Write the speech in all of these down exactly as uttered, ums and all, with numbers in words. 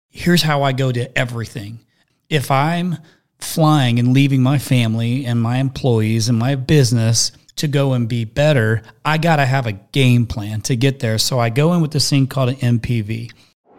here's how I go to everything. If I'm flying and leaving my family and my employees and my business to go and be better, I got to have a game plan to get there. So I go in with this thing called an M P V.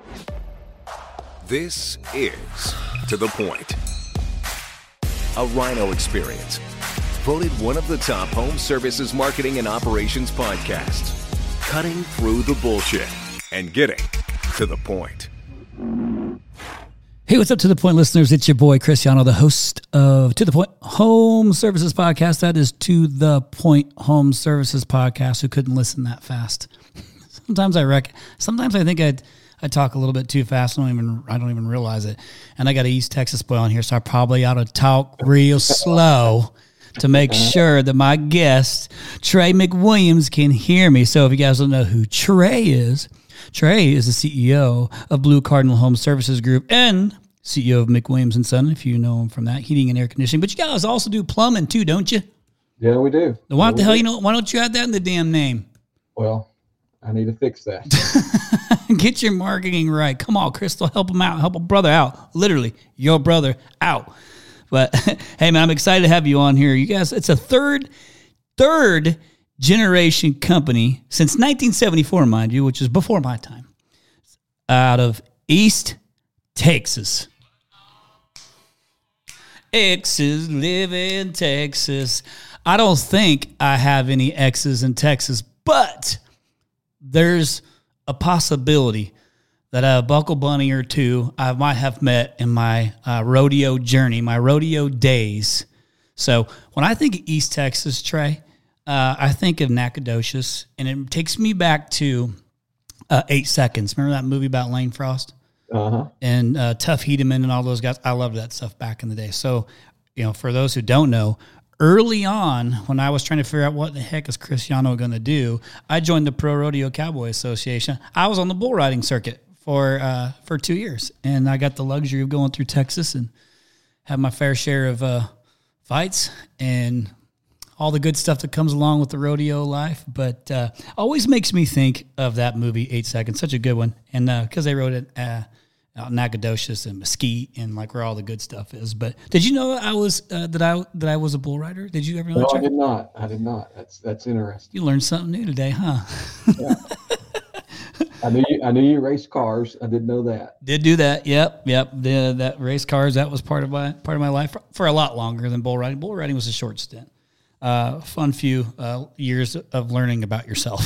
This is To The Point, a Rhino experience. Voted one of the top home services marketing and operations podcasts. Cutting through the bullshit and getting to the point. Hey, what's up, To The Point listeners? It's your boy, Cristiano, the host of To The Point Home Services Podcast. That is To The Point Home Services Podcast. Who couldn't listen that fast? Sometimes I rec- Sometimes I think I I talk a little bit too fast. I don't even I don't even realize it. And I got an East Texas boy on here, so I probably ought to talk real slow to make sure that my guest, Trey McWilliams, can hear me. So if you guys don't know who Trey is, Trey is the C E O of Blue Cardinal Home Services Group and C E O of McWilliams and Son, if you know him from that, heating and air conditioning. But you guys also do plumbing too, don't you? Yeah, we do. Why yeah, the hell do. you know? Why don't you add that in the damn name? Well, I need to fix that. Get your marketing right. Come on, Crystal, help him out. Help a brother out. Literally, your brother out. But hey, man, I'm excited to have you on here. You guys, it's a third, third generation company since nineteen seventy-four, mind you, which is before my time, out of East Texas. Exes live in Texas. I don't think I have any exes in Texas, but there's a possibility that a buckle bunny or two I might have met in my uh, rodeo journey, my rodeo days. So when I think of East Texas, Trey, uh, I think of Nacogdoches, and it takes me back to uh, Eight Seconds. Remember that movie about Lane Frost? Uh-huh. And uh, Tuff Hedeman and all those guys. I loved that stuff back in the day. So, you know, for those who don't know, early on, when I was trying to figure out what the heck is Cristiano going to do, I joined the Pro Rodeo Cowboy Association. I was on the bull riding circuit for uh, for two years, and I got the luxury of going through Texas and have my fair share of uh, fights and all the good stuff that comes along with the rodeo life. But uh, always makes me think of that movie, Eight Seconds, such a good one. And because uh, they wrote it uh, out in Nacogdoches and Mesquite and like where all the good stuff is. But did you know I was uh, that I that I was a bull rider? Did you ever know no, that? I did not. I did not. That's that's interesting. You learned something new today, huh? Yeah. I knew you. I knew you raced cars. I didn't know that. Did do that? Yep, yep. The, that race cars, that was part of my part of my life for, for a lot longer than bull riding. Bull riding was a short stint. Uh, fun few uh, years of learning about yourself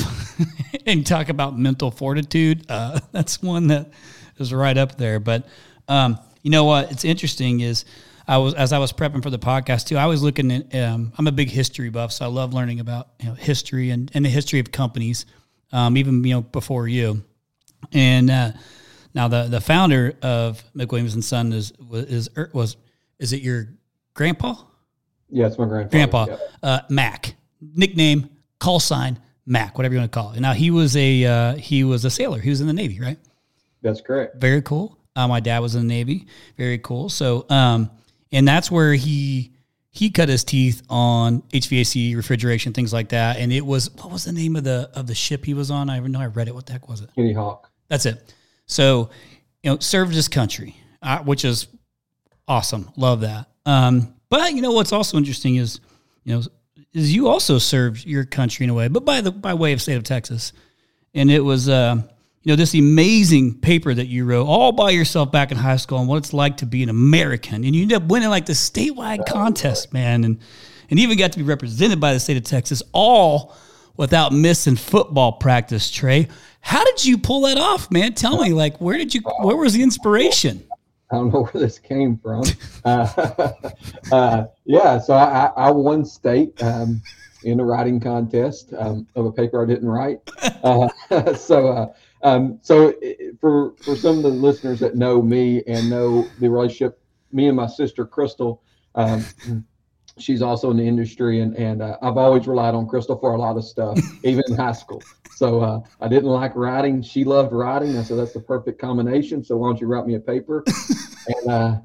and talk about mental fortitude. Uh, that's one that is right up there. But um, you know what? It's interesting is I was as I was prepping for the podcast too. I was looking at. Um, I'm a big history buff, so I love learning about you know history and, and the history of companies. Um, even you know before you, and uh, now the, the founder of McWilliams and Son is is was is it your grandpa? Yeah, it's my grandfather. Grandpa, yeah. uh, Mac, nickname, call sign, Mac, whatever you want to call it. Now he was a uh, he was a sailor. He was in the Navy, right? That's correct. Very cool. Uh, my dad was in the Navy. Very cool. So, um, and that's where he. He cut his teeth on H V A C, refrigeration, things like that. And it was, what was the name of the of the ship he was on? I know I read it. What the heck was it? Kitty Hawk. That's it. So, you know, served his country, uh, which is awesome. Love that. Um, but, you know, what's also interesting is, you know, is you also served your country in a way, but by the by way of state of Texas. And it was, uh, you know, this amazing paper that you wrote all by yourself back in high school on what it's like to be an American. And you ended up winning like the statewide contest, man. And, and even got to be represented by the state of Texas, all without missing football practice, Trey. How did you pull that off, man? Tell me, like, where did you, where was the inspiration? I don't know where this came from. uh, uh, yeah, so I, I won state um, in a writing contest um, of a paper I didn't write. Uh, so, uh, Um, so for for some of the listeners that know me and know the relationship, me and my sister Crystal, um, she's also in the industry, and and uh, I've always relied on Crystal for a lot of stuff, even in high school. So uh, I didn't like writing; she loved writing. I said that's the perfect combination. So why don't you write me a paper? And uh,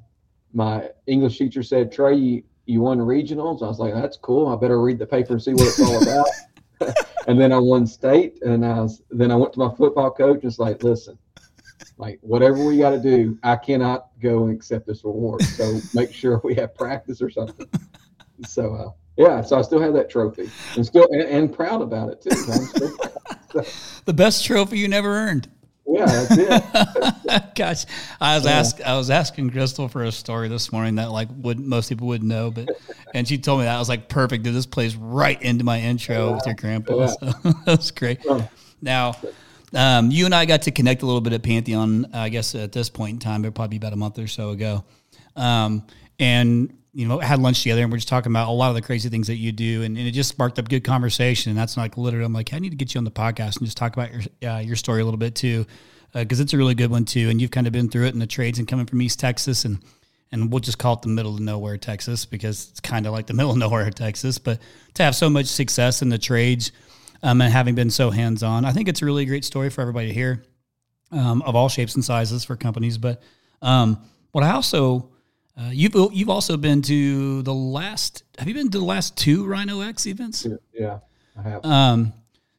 my English teacher said, "Trey, you, you won regionals." I was like, "That's cool. I better read the paper and see what it's all about." And then I won state, and I was, then I went to my football coach and was like, listen, Like, whatever we got to do, I cannot go and accept this reward. So make sure we have practice or something. So, uh, yeah, so I still have that trophy and still and, and proud about it too. I'm still proud. So, The best trophy you never earned. yeah, that's it. Gosh, I was Yeah. ask I was asking Crystal for a story this morning that like would most people wouldn't know, but and she told me that. I was like, perfect. Dude, this plays right into my intro with your grandpa. Yeah. So that's great. Yeah. Now, um, you and I got to connect a little bit at Pantheon. I guess at this point in time, it would probably be about a month or so ago, um, and you know had lunch together, and we're just talking about a lot of the crazy things that you do, and, and it just sparked up good conversation. And that's like literally, I'm like, I need to get you on the podcast and just talk about your uh, your story a little bit too. Because uh, it's a really good one too, and you've kind of been through it in the trades and coming from East Texas, and and we'll just call it the middle of nowhere Texas because it's kind of like the middle of nowhere Texas. But to have so much success in the trades um, and having been so hands on, I think it's a really great story for everybody to hear, um, of all shapes and sizes for companies. But um, what I also uh, you've you've also been to the last. Have you been to the last two Rhino X events? Yeah, I have. Um,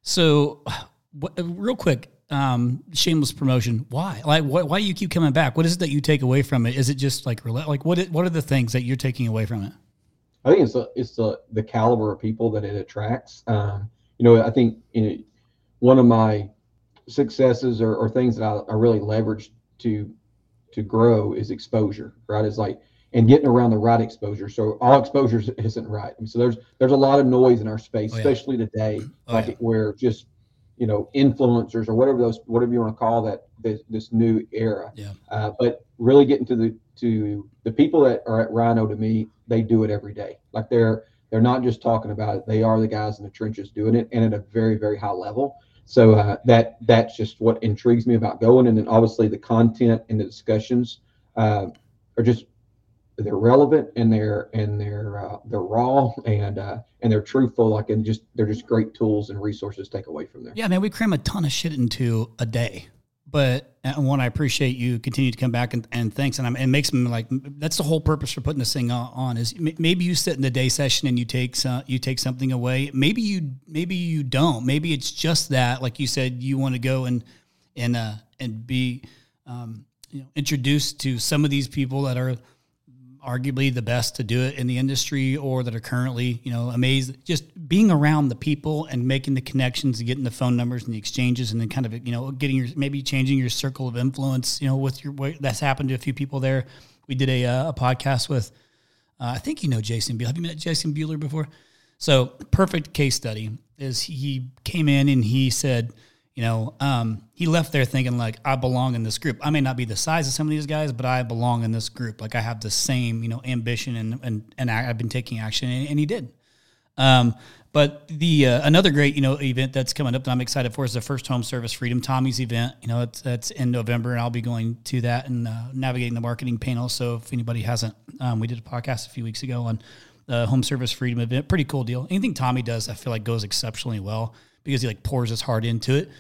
so, what, real quick. Um, shameless promotion. Why? Like, why, why do you keep coming back? What is it that you take away from it? Is it just like, like what, what are the things that you're taking away from it? I think it's the, it's the, the caliber of people that it attracts. Um, you know, I think you know, one of my successes or, or things that I, I really leverage to, to grow is exposure, right? It's like, and getting around the right exposure. So all exposure isn't right. I mean, so there's, there's a lot of noise in our space, Oh, yeah. especially today, Oh, like yeah. where just, you know, influencers or whatever those, whatever you want to call that, this, this new era. Yeah. Uh, but really getting to the, to the people that are at Rhino, to me, they do it every day. Like they're, they're not just talking about it. They are the guys in the trenches doing it, and at a very, very high level. So uh, that, that's just what intrigues me about going. And then obviously the content and the discussions uh, are just, they're relevant and they're and they're uh, they're raw and uh, and they're truthful. Like and just they're just great tools and resources to take away from there. Yeah, man, we cram a ton of shit into a day. But and one, I appreciate you continue to come back and, and thanks. And I'm, it makes me like that's the whole purpose for putting this thing on, on is m- maybe you sit in the day session and you take some, you take something away. Maybe you maybe you don't. Maybe it's just that, like you said, you want to go and and uh, and be um, you know introduced to some of these people that are arguably the best to do it in the industry or that are currently, you know, amazed. Just being around the people and making the connections and getting the phone numbers and the exchanges and then kind of, you know, getting your, maybe changing your circle of influence, you know, with your, that's happened to a few people there. We did a, uh, a podcast with, uh, I think, you know, Jason Bueller. Have you met Jason Bueller before? So perfect case study is he came in and he said, you know, um, he left there thinking like, I belong in this group. I may not be the size of some of these guys, but I belong in this group. Like I have the same, you know, ambition and, and, and I, I've been taking action and, and he did. Um, but the, uh, another great, you know, event that's coming up that I'm excited for is the First Home Service Freedom Tommy's event. You know, it's, that's in November and I'll be going to that and, uh, navigating the marketing panel. So if anybody hasn't, um, we did a podcast a few weeks ago on the Home Service Freedom event. Pretty cool deal. Anything Tommy does, I feel like goes exceptionally well because he like pours his heart into it.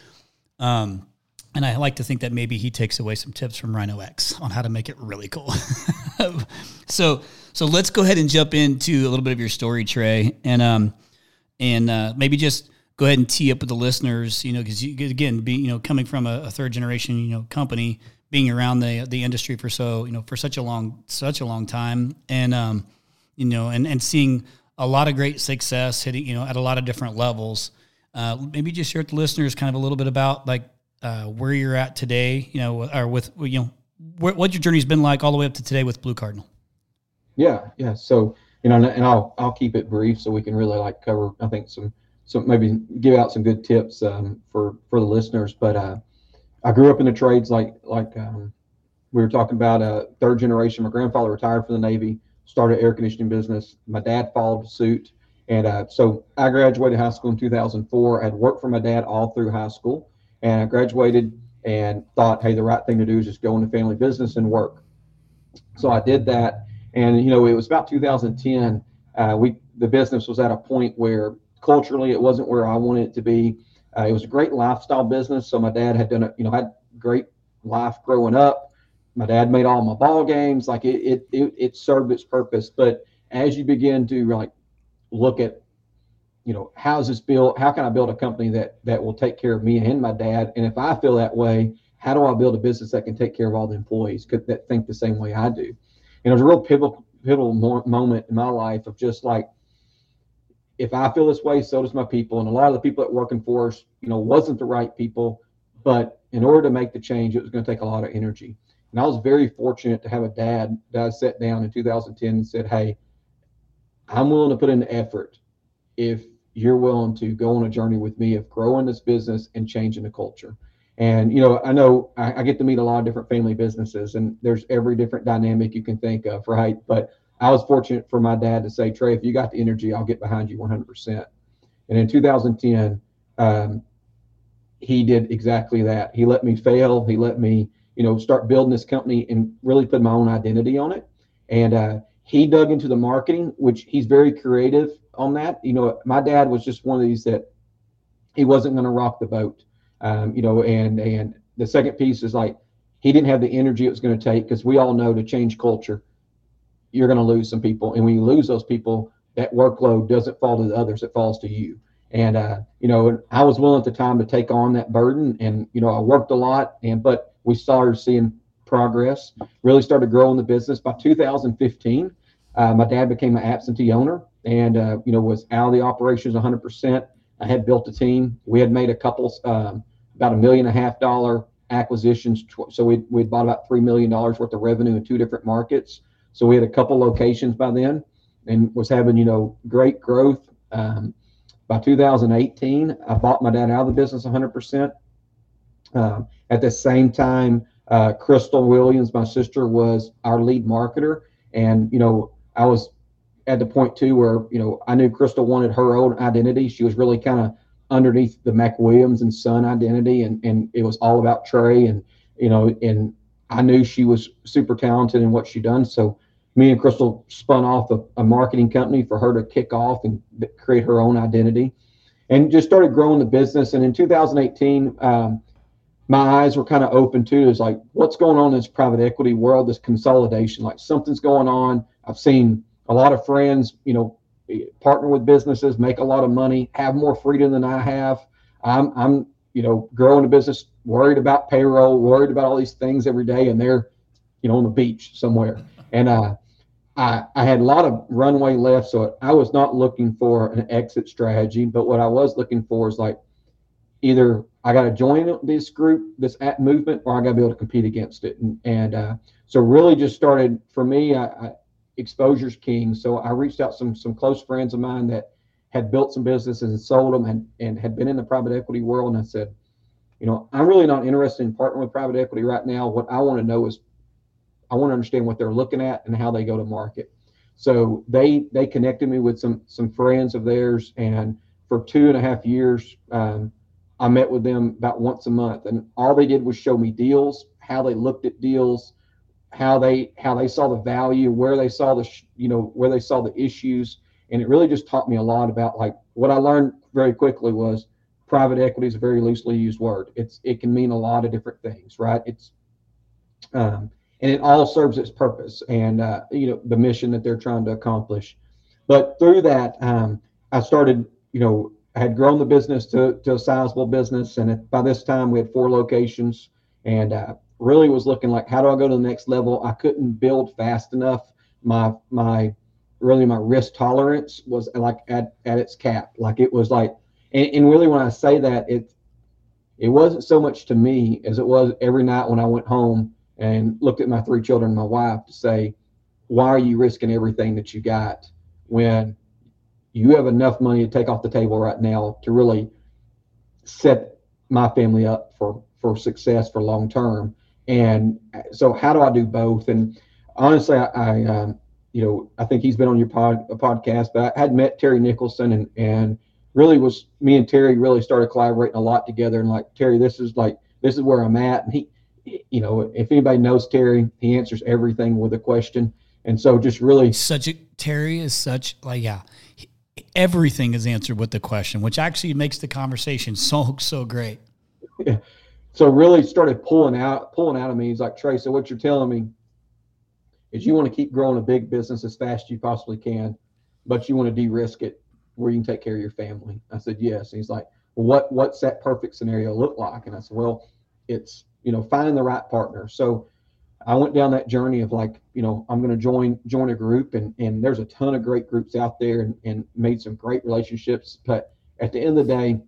Um, and I like to think that maybe he takes away some tips from Rhino X on how to make it really cool. so, so let's go ahead and jump into a little bit of your story, Trey, and um, and uh, maybe just go ahead and tee up with the listeners, you know, because you again, be you know, coming from a, a third generation, you know, company, being around the the industry for so you know for such a long such a long time, and um, you know, and and seeing a lot of great success hitting, you know, at a lot of different levels. Uh, maybe just share with the listeners kind of a little bit about like uh, where you're at today, you know, or with, you know, where, what your journey's been like all the way up to today with Blue Cardinal. Yeah. Yeah. So, you know, and I'll, I'll keep it brief so we can really like cover, I think some, some, maybe give out some good tips um, for, for the listeners. But uh, I grew up in the trades like, like um, we were talking about uh, third generation. My grandfather retired from the Navy, started air conditioning business. My dad followed suit. And uh, so I graduated high school in two thousand four. I had worked for my dad all through high school. And I graduated and thought, hey, the right thing to do is just go into family business and work. So I did that. And, you know, it was about two thousand ten. Uh, we the business was at a point where culturally it wasn't where I wanted it to be. Uh, it was a great lifestyle business. So my dad had done a, you know, had great life growing up. My dad made all my ball games. Like it, it, it, it served its purpose. But as you begin to like, look at, you know, how's this build? How can I build a company that that will take care of me and my dad? And if I feel that way, how do I build a business that can take care of all the employees that think the same way I do? And it was a real pivotal, pivotal moment in my life of just like, if I feel this way, so does my people. And a lot of the people that working for us, you know, wasn't the right people, but in order to make the change, it was going to take a lot of energy. And I was very fortunate to have a dad that I sat down in two thousand ten and said, hey, I'm willing to put in the effort if you're willing to go on a journey with me of growing this business and changing the culture. And, you know, I know I, I get to meet a lot of different family businesses, and there's every different dynamic you can think of, right? But I was fortunate for my dad to say, Trey, if you got the energy, I'll get behind you one hundred percent. And in two thousand ten, um, he did exactly that. He let me fail. He let me, you know, start building this company and really put my own identity on it. And uh, he dug into the marketing, which he's very creative on that. You know, my dad was just one of these that he wasn't going to rock the boat, um, you know, and, and the second piece is like, he didn't have the energy it was going to take, because we all know to change culture, you're going to lose some people. And when you lose those people, that workload doesn't fall to the others, it falls to you. And, uh, you know, I was willing at the time to take on that burden, and, you know, I worked a lot, and, but we started seeing progress, really started growing the business. By two thousand fifteen, uh, my dad became an absentee owner and, uh, you know, was out of the operations one hundred percent. I had built a team. We had made a couple, um, about a million and a half dollar acquisitions. So we we'd bought about three million dollars worth of revenue in two different markets. So we had a couple locations by then and was having, you know, great growth. Um, by two thousand eighteen, I bought my dad out of the business one hundred percent. Um, at the same time, uh, Crystal Williams, my sister, was our lead marketer. And, you know, I was at the point too where, you know, I knew Crystal wanted her own identity. She was really kind of underneath the McWilliams and Son identity. And, and it was all about Trey. And, you know, and I knew she was super talented in what she done. So me and Crystal spun off a, a marketing company for her to kick off and create her own identity, and just started growing the business. And in two thousand eighteen, um, my eyes were kind of open too. It's like, what's going on in this private equity world, this consolidation, like something's going on. I've seen a lot of friends, you know, partner with businesses, make a lot of money, have more freedom than I have. I'm, I'm, you know, growing a business, worried about payroll, worried about all these things every day. And they're, you know, on the beach somewhere. And, uh, I, I had a lot of runway left. So I was not looking for an exit strategy, but what I was looking for is like, either I got to join this group, this at movement, or I got to be able to compete against it. And, and uh, so really just started, for me, I, I, exposure's king. So I reached out some some close friends of mine that had built some businesses and sold them and, and had been in the private equity world. And I said, you know, I'm really not interested in partnering with private equity right now. What I want to know is I want to understand what they're looking at and how they go to market. So they they connected me with some some friends of theirs. And for two and a half years, um, I met with them about once a month, and all they did was show me deals, how they looked at deals, how they how they saw the value, where they saw the you know where they saw the issues, and it really just taught me a lot about, like, what I learned very quickly was private equity is a very loosely used word. It's it can mean a lot of different things, right? It's um, and it all serves its purpose and uh, you know the mission that they're trying to accomplish. But through that, um, I started you know. I had grown the business to, to a sizable business. And at, by this time we had four locations, and uh, really was looking like, how do I go to the next level? I couldn't build fast enough. My, my, really my risk tolerance was like at, at its cap. Like it was like, and, and really when I say that, it, it wasn't so much to me as it was every night when I went home and looked at my three children and my wife to say, why are you risking everything that you got when you have enough money to take off the table right now to really set my family up for, for success for long term? And so how do I do both? And honestly, I, I um, you know, I think he's been on your pod, a podcast, but I had met Terry Nicholson, and, and really was, me and Terry really started collaborating a lot together. And like, Terry, this is like, this is where I'm at. And he, you know, if anybody knows Terry, he answers everything with a question. And so just really such a, Terry is such like, yeah. Everything is answered with the question, which actually makes the conversation so, so great. Yeah. So really started pulling out, pulling out of me. He's like, Trey, so what you're telling me is you want to keep growing a big business as fast as you possibly can, but you want to de-risk it where you can take care of your family. I said, yes. And he's like, well, what, what's that perfect scenario look like? And I said, well, it's you know, finding the right partner. So I went down that journey of like, you know, I'm going to join join a group, and and there's a ton of great groups out there, and, and made some great relationships. But at the end of the day,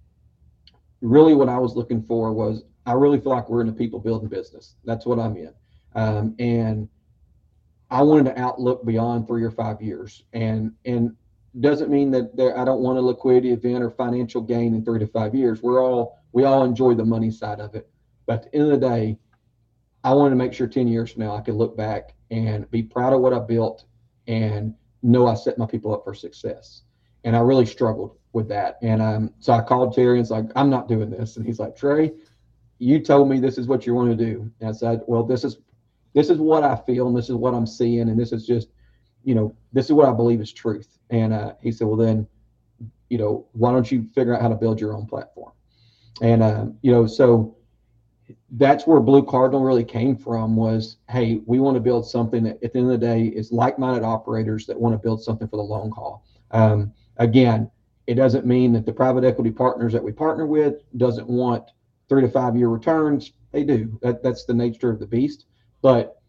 really what I was looking for was, I really feel like we're in the people building business. That's what I'm in. Um, and I wanted to outlook beyond three or five years. And and doesn't mean that there, I don't want a liquidity event or financial gain in three to five years. We're all, we all enjoy the money side of it. But at the end of the day, I wanted to make sure ten years from now I could look back and be proud of what I built and know I set my people up for success. And I really struggled with that. And um, so I called Terry and was like, I'm not doing this. And he's like, Trey, you told me this is what you want to do. And I said, well, this is this is what I feel, and this is what I'm seeing, and this is just, you know, this is what I believe is truth. And uh, he said, well, then, you know, why don't you figure out how to build your own platform? And, uh, you know, so that's where Blue Cardinal really came from, was, hey, we want to build something that at the end of the day is like-minded operators that want to build something for the long haul. Um, again, it doesn't mean that the private equity partners that we partner with doesn't want three to five year returns. They do. That, that's the nature of the beast. But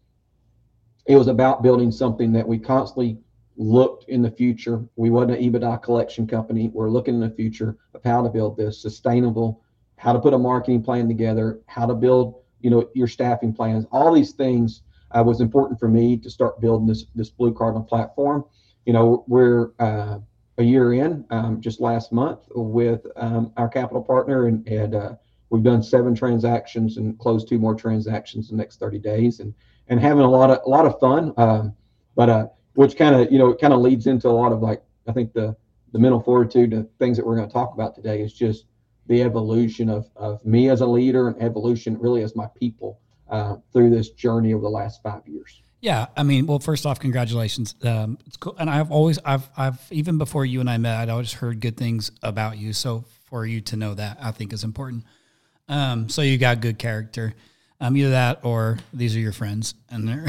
it was about building something that we constantly looked in the future. We wasn't an EBITDA collection company. We're looking in the future of how to build this sustainable, how to put a marketing plan together, how to build, you know, your staffing plans. All these things uh, was important for me to start building this this Blue Cardinal platform. You know, we're uh, a year in, um, just last month, with um, our capital partner, and, and uh, we've done seven transactions and closed two more transactions in the next thirty days, and and having a lot of a lot of fun. Um, but uh, which kind of, you know, it kind of leads into a lot of, like, I think the the mental fortitude and things that we're going to talk about today is just the evolution of of me as a leader, and evolution really as my people uh, through this journey over the last five years. Yeah, I mean, well, first off, congratulations. Um, it's cool, and I've always, I've, I've even before you and I met, I'd always heard good things about you. So for you to know that, I think is important. Um, so you got good character. Um, either that or these are your friends, and they're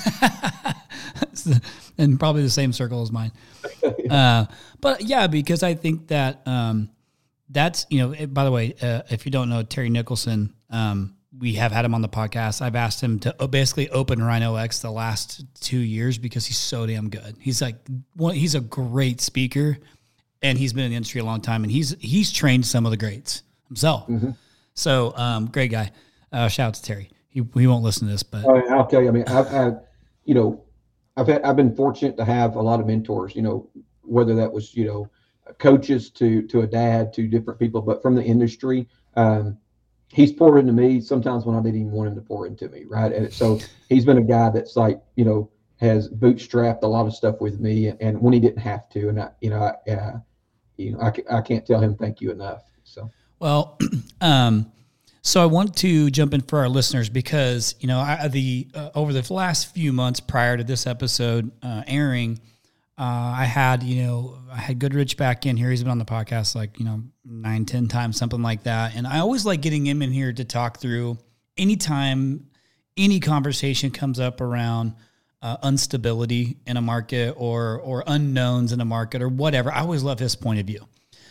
in probably the same circle as mine. Uh, but yeah, because I think that um, that's, you know. It, by the way, uh, if you don't know Terry Nicholson, um, we have had him on the podcast. I've asked him to basically open Rhino X the last two years because he's so damn good. He's like, well, he's a great speaker, and he's been in the industry a long time, and he's he's trained some of the greats himself. Mm-hmm. So, um, great guy. Uh, shout out to Terry. He he won't listen to this, but I mean, I'll tell you. I mean, I've had, you know, I've had I've been fortunate to have a lot of mentors. You know, whether that was, you know, coaches to to a dad to different people, but from the industry. Um, He's poured into me sometimes when I didn't even want him to pour into me, right? And so he's been a guy that's, like, you know, has bootstrapped a lot of stuff with me, and, and when he didn't have to, and I, you know, I, uh, you know, I, I can't tell him thank you enough. So well, um, so I want to jump in for our listeners because, you know, I, the uh, over the last few months prior to this episode uh, airing. Uh, I had, you know, I had Goodrich back in here. He's been on the podcast like, you know, nine, ten times, something like that. And I always like getting him in here to talk through anytime any conversation comes up around uh, instability in a market or or unknowns in a market or whatever. I always love his point of view.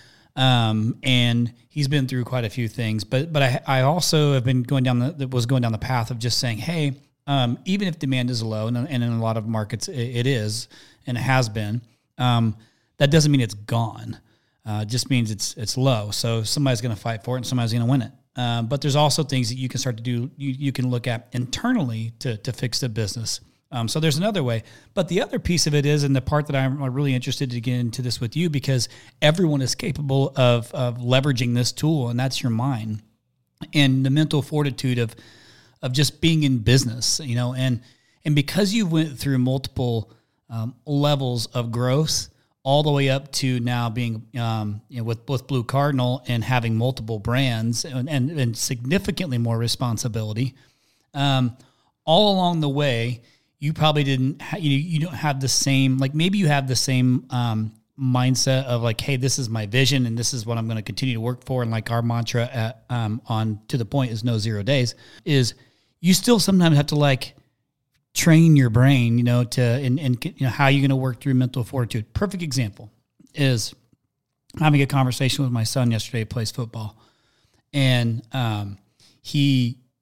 Um, and he's been through quite a few things, but but I I also have been going down the was going down the path of just saying, hey, um, even if demand is low, and, and in a lot of markets it, it is. And it has been, um, that doesn't mean it's gone. Uh, it just means it's it's low. So somebody's going to fight for it, and somebody's going to win it. Uh, but there's also things that you can start to do, you, you can look at internally to to fix the business. Um, so there's another way. But the other piece of it is, and the part that I'm really interested to get into this with you, because everyone is capable of of leveraging this tool, and that's your mind. And the mental fortitude of of just being in business, you know, and and because you went through multiple Um, levels of growth all the way up to now being, um, you know, with, with Blue Cardinal and having multiple brands and, and, and significantly more responsibility. Um, all along the way, you probably didn't, ha- you, you don't have the same, like maybe you have the same um, mindset of like, hey, this is my vision and this is what I'm going to continue to work for. And like our mantra at, um, on To The Point is no zero days, is you still sometimes have to like, train your brain, you know, to, and, and you know, how you're going to work through mental fortitude. Perfect example is having a conversation with my son yesterday, who plays football. And um, he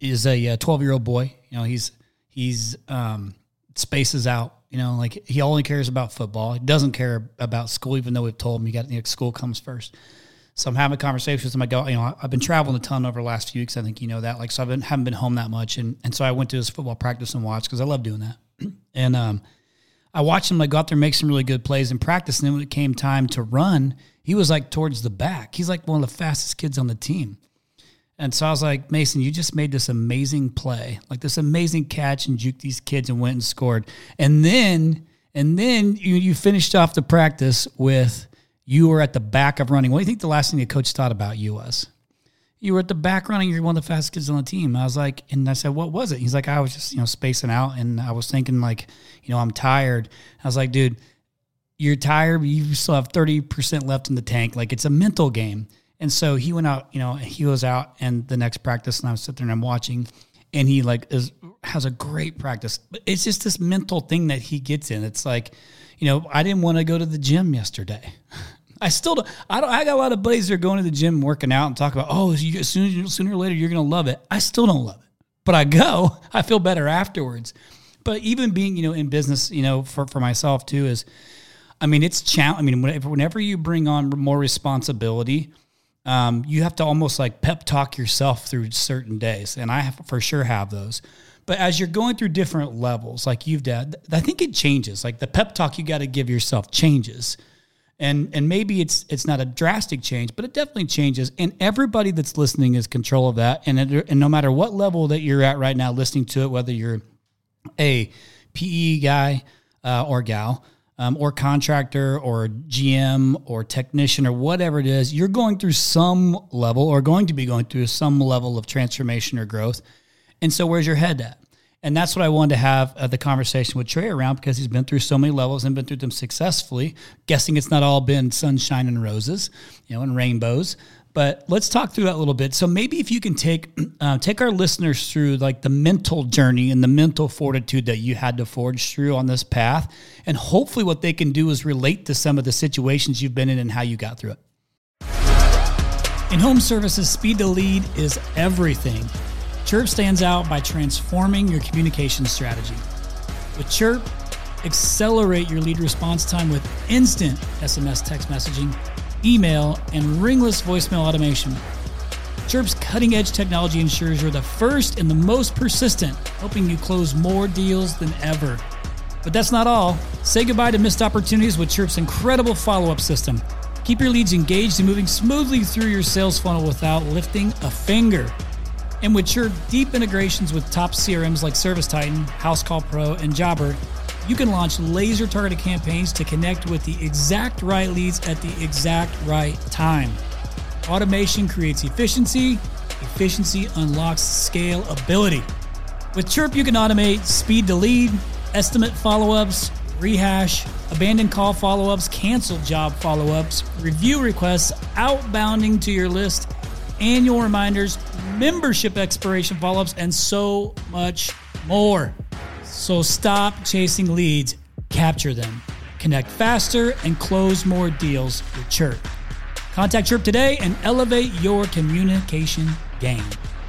is a twelve year old boy. You know, he's, he's, um, spaces out, you know, like he only cares about football. He doesn't care about school, even though we've told him you got, you know, school comes first. So I'm having a conversation with him. I go, you know, I've been traveling a ton over the last few weeks. I think you know that. Like, so I haven't, haven't been home that much. And and so I went to his football practice and watched because I love doing that. And um, I watched him like go out there and make some really good plays in practice. And then when it came time to run, he was like towards the back. He's like one of the fastest kids on the team. And so I was like, Mason, you just made this amazing play, like this amazing catch and juked these kids and went and scored. And then, and then you you finished off the practice with, you were at the back of running. What do you think the last thing the coach thought about you was? You were at the back running. You're one of the fastest kids on the team. I was like, and I said, what was it? He's like, I was just, you know, spacing out. And I was thinking like, you know, I'm tired. I was like, dude, you're tired, but you still have thirty percent left in the tank. Like, it's a mental game. And so he went out, you know, he was out and the next practice, and I was sitting there and I'm watching, and he like is, has a great practice. But it's just this mental thing that he gets in. It's like, you know, I didn't want to go to the gym yesterday. I still don't, I don't, I got a lot of buddies that are going to the gym, working out and talk about, oh, you, sooner, sooner or later, you're going to love it. I still don't love it, but I go, I feel better afterwards. But even being, you know, in business, you know, for, for myself too, is, I mean, it's challenge. I mean, whenever, whenever you bring on more responsibility, um, you have to almost like pep talk yourself through certain days. And I have, for sure have those. But as you're going through different levels, like you've done, I think it changes. Like the pep talk you got to give yourself changes. And and maybe it's it's not a drastic change, but it definitely changes. And everybody that's listening is control of that. And, it, and no matter what level that you're at right now listening to it, whether you're a P E guy uh, or gal, um, or contractor or G M or technician or whatever it is, you're going through some level or going to be going through some level of transformation or growth. And so where's your head at? And that's what I wanted to have uh, the conversation with Trey around, because he's been through so many levels and been through them successfully. Guessing it's not all been sunshine and roses, you know, and rainbows. But let's talk through that a little bit. So maybe if you can take uh, take our listeners through like the mental journey and the mental fortitude that you had to forge through on this path, and hopefully what they can do is relate to some of the situations you've been in and how you got through it. In home services, speed to lead is everything. Chirp stands out by transforming your communication strategy. With Chirp, accelerate your lead response time with instant S M S text messaging, email, and ringless voicemail automation. Chirp's cutting-edge technology ensures you're the first and the most persistent, helping you close more deals than ever. But that's not all. Say goodbye to missed opportunities with Chirp's incredible follow-up system. Keep your leads engaged and moving smoothly through your sales funnel without lifting a finger. And with Chirp deep integrations with top C R Ms like ServiceTitan, HouseCall Pro, and Jobber, you can launch laser-targeted campaigns to connect with the exact right leads at the exact right time. Automation creates efficiency. Efficiency unlocks scalability. With Chirp, you can automate speed to lead, estimate follow-ups, rehash, abandoned call follow-ups, canceled job follow-ups, review requests, outbounding to your list, annual reminders, membership expiration follow-ups, and so much more. So stop chasing leads, capture them, connect faster, and close more deals with Chirp. Contact Chirp today and elevate your communication game.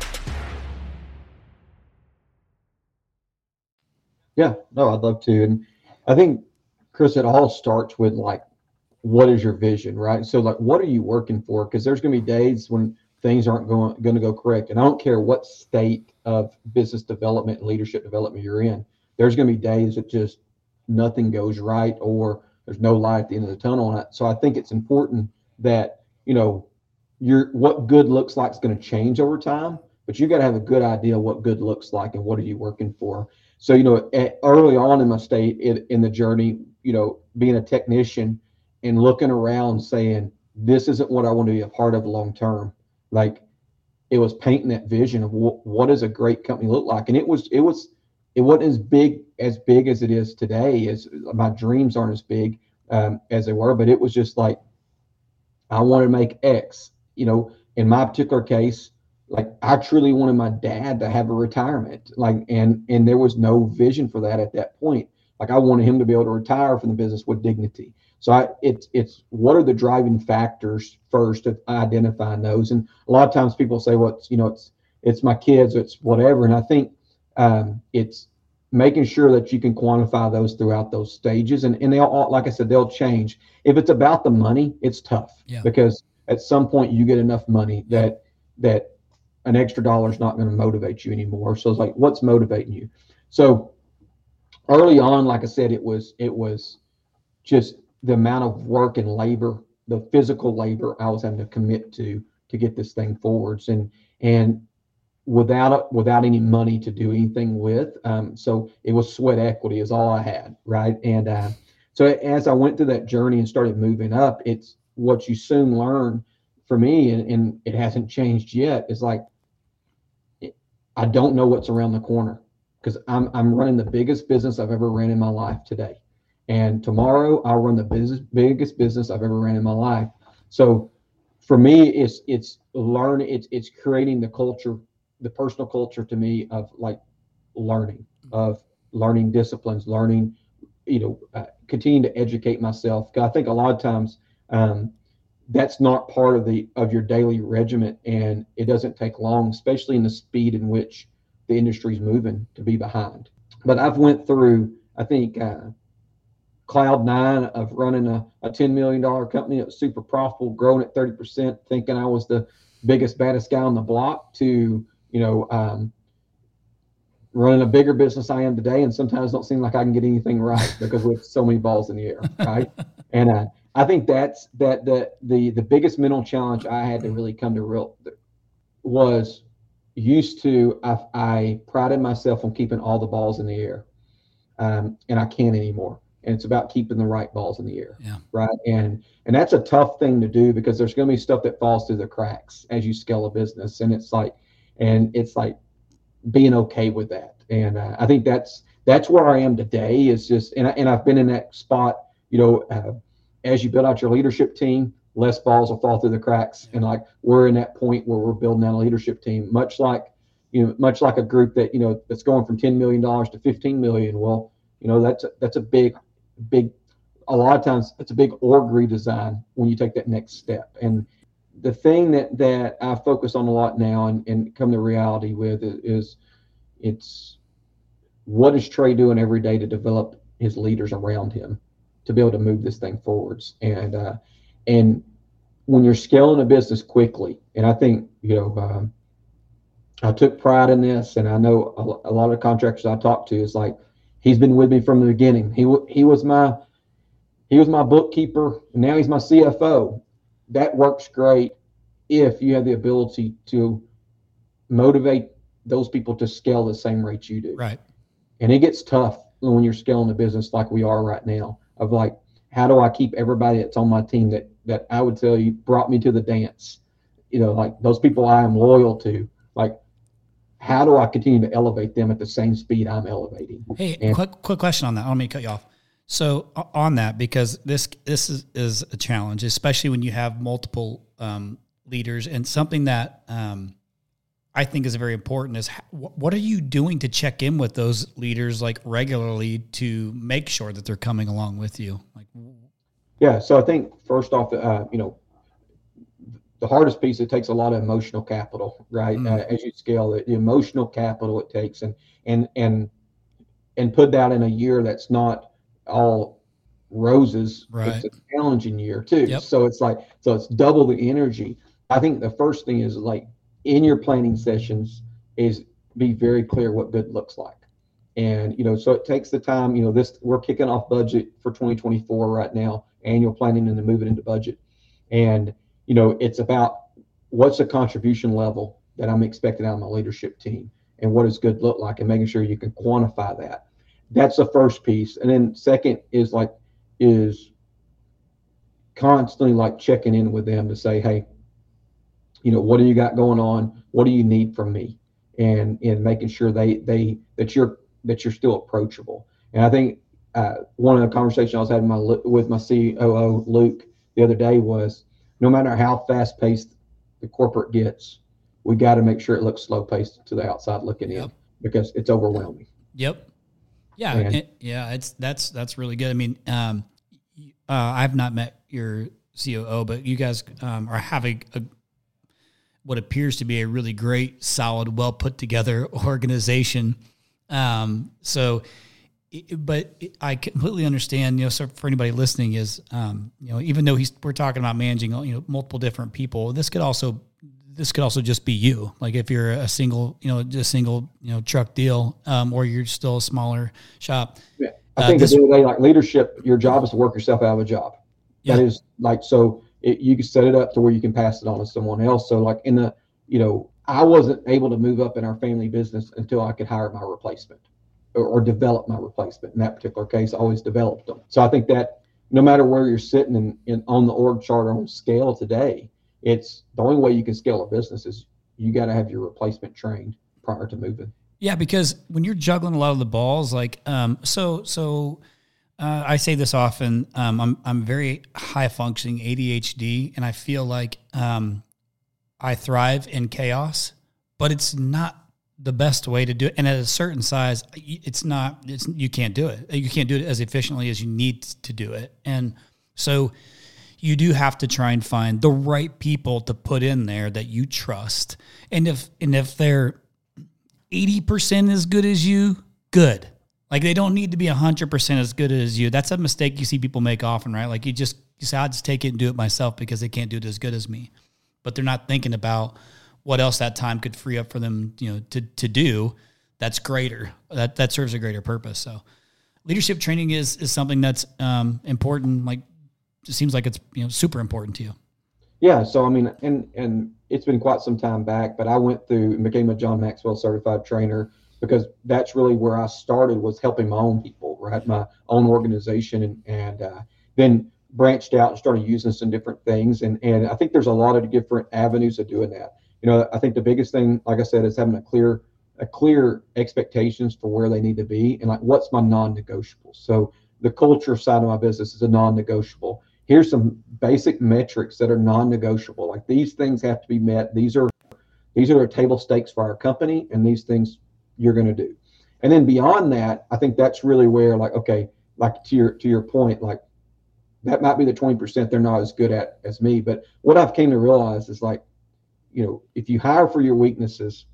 Yeah, no, I'd love to. And I think, Chris, it all starts with like, what is your vision, right? So like, what are you working for? Because there's going to be days when things aren't going, going to go correct. And I don't care what state of business development and leadership development you're in. There's going to be days that just nothing goes right or there's no light at the end of the tunnel on it. So I think it's important that, you know, your what good looks like is going to change over time, but you got to have a good idea what good looks like and what are you working for. So, you know, at, early on in my state in, in the journey, you know, being a technician and looking around saying, this isn't what I want to be a part of long term. Like, it was painting that vision of w- what does a great company look like. And it was, it was, it wasn't as big, as big as it is today. As my dreams aren't as big um, as they were, but it was just like, I want to make X, you know, in my particular case, like I truly wanted my dad to have a retirement, like, and, and there was no vision for that at that point. Like I wanted him to be able to retire from the business with dignity. So I, it's, it's what are the driving factors first of identifying those. And a lot of times people say, well, it's, you know, it's, it's my kids, it's whatever. And I think um, it's making sure that you can quantify those throughout those stages. And, and they'll all, like I said, they'll change. If it's about the money, it's tough yeah. because at some point you get enough money that, that an extra dollar is not going to motivate you anymore. So it's like, what's motivating you? So early on, like I said, it was, it was just the amount of work and labor, the physical labor I was having to commit to, to get this thing forwards. And, and, without without any money to do anything with. Um, so it was sweat equity is all I had, right? And uh, so as I went through that journey and started moving up, it's what you soon learn for me, and, and it hasn't changed yet, is like, I don't know what's around the corner because I'm, I'm running the biggest business I've ever ran in my life today. And tomorrow I'll run the business, biggest business I've ever ran in my life. So for me, it's, it's learn, it's, it's creating the culture, the personal culture to me of like learning, of learning disciplines, learning, you know, uh, continuing to educate myself. I think a lot of times um, that's not part of the, of your daily regiment, and it doesn't take long, especially in the speed in which the industry is moving, to be behind. But I've went through, I think, uh, cloud nine of running a, a ten million dollars company that was super profitable, growing at thirty percent, thinking I was the biggest, baddest guy on the block, to you know, um, running a bigger business I am today, and sometimes don't seem like I can get anything right because we have so many balls in the air, right? And uh, I think that's that the the the biggest mental challenge I had to really come to real was used to I, I prided myself on keeping all the balls in the air, um, and I can't anymore. And it's about keeping the right balls in the air, yeah. right? And and that's a tough thing to do because there's going to be stuff that falls through the cracks as you scale a business, and it's like. And it's like being okay with that. And uh, I think that's that's where I am today. Is just and I, and I've been in that spot. You know, uh, as you build out your leadership team, less balls will fall through the cracks. And like we're in that point where we're building out a leadership team, much like you know, much like a group that you know that's going from ten million dollars to fifteen million. Well, you know that's a, that's a big, big. A lot of times it's a big org redesign when you take that next step. And the thing that, that I focus on a lot now and, and come to reality with is, is it's what is Trey doing every day to develop his leaders around him to be able to move this thing forwards. And, uh, and when you're scaling a business quickly, and I think, you know, um, I took pride in this, and I know a, a lot of contractors I talk to is like, he's been with me from the beginning. He, he was my, he was my bookkeeper, and now he's my C F O. That works great if you have the ability to motivate those people to scale the same rate you do. Right. And it gets tough when you're scaling a business like we are right now, of like, how do I keep everybody that's on my team that, that I would tell you brought me to the dance, you know, like those people I am loyal to, like, how do I continue to elevate them at the same speed I'm elevating? Hey, and, quick, quick question on that. I don't mean to cut you off. So on that, because this this is, is a challenge, especially when you have multiple um, leaders, and something that um, I think is very important is how, what are you doing to check in with those leaders like regularly to make sure that they're coming along with you? Like, yeah. So I think first off, uh, you know, the hardest piece, it takes a lot of emotional capital, right? Mm. Uh, as you scale it, the emotional capital it takes, and and and and put that in a year that's not all roses. Right. It's a challenging year too. Yep. So it's like, so it's double the energy. I think the first thing is like in your planning sessions is be very clear what good looks like. And, you know, so it takes the time, you know, this, we're kicking off budget for twenty twenty-four right now, annual planning, and then moving into budget. And, you know, it's about what's the contribution level that I'm expecting out of my leadership team, and what does good look like, and making sure you can quantify that. That's the first piece. And then second is like, is constantly like checking in with them to say, hey, you know, what do you got going on? What do you need from me? And, and making sure they, they, that you're, that you're still approachable. And I think uh, one of the conversations I was having my, with my C O O, Luke, the other day was, no matter how fast paced the corporate gets, we got to make sure it looks slow paced to the outside looking yep. in, because it's overwhelming. Yep. Yeah. And, it, yeah. It's, that's, that's really good. I mean, um, uh, I've not met your C O O, but you guys um, are having a, what appears to be a really great, solid, well put together organization. Um, so, but I completely understand, you know, so for anybody listening is, um, you know, even though he's, we're talking about managing, you know, multiple different people, this could also, this could also just be you. Like if you're a single, you know, just single, you know, truck deal, um, or you're still a smaller shop. Yeah. I think uh, this, at the end of the day, like leadership, your job is to work yourself out of a job. Yeah. That is like, so it, you can set it up to where you can pass it on to someone else. So like in the, you know, I wasn't able to move up in our family business until I could hire my replacement or, or develop my replacement. In that particular case, I always developed them. So I think that no matter where you're sitting in, in on the org chart or on scale today, it's the only way you can scale a business is you got to have your replacement trained prior to moving. Yeah, because when you're juggling a lot of the balls, like um, so so, uh, I say this often. Um, I'm I'm very high functioning A D H D, and I feel like um, I thrive in chaos, but it's not the best way to do it. And at a certain size, it's not. It's you can't do it. You can't do it as efficiently as you need to do it, and so you do have to try and find the right people to put in there that you trust. And if and if they're eighty percent as good as you, good. Like they don't need to be one hundred percent as good as you. That's a mistake you see people make often, right? Like you just, you say, I'll just take it and do it myself because they can't do it as good as me. But they're not thinking about what else that time could free up for them, you know, to, to do that's greater, that, that serves a greater purpose. So leadership training is, is something that's um, important. Like it seems like it's, you know, super important to you. Yeah. So, I mean, and, and it's been quite some time back, but I went through and became a John Maxwell certified trainer because that's really where I started, was helping my own people, right? My own organization, and, and uh, then branched out and started using some different things. And, and I think there's a lot of different avenues of doing that. You know, I think the biggest thing, like I said, is having a clear, a clear expectations for where they need to be. And like, what's my non-negotiable? So the culture side of my business is a non-negotiable. Here's some basic metrics that are non-negotiable. Like these things have to be met. These are, these are table stakes for our company, and these things you're going to do. And then beyond that, I think that's really where, like, okay, like to your, to your point, like that might be the twenty percent they're not as good at as me. But what I've came to realize is, like, you know, if you hire for your weaknesses,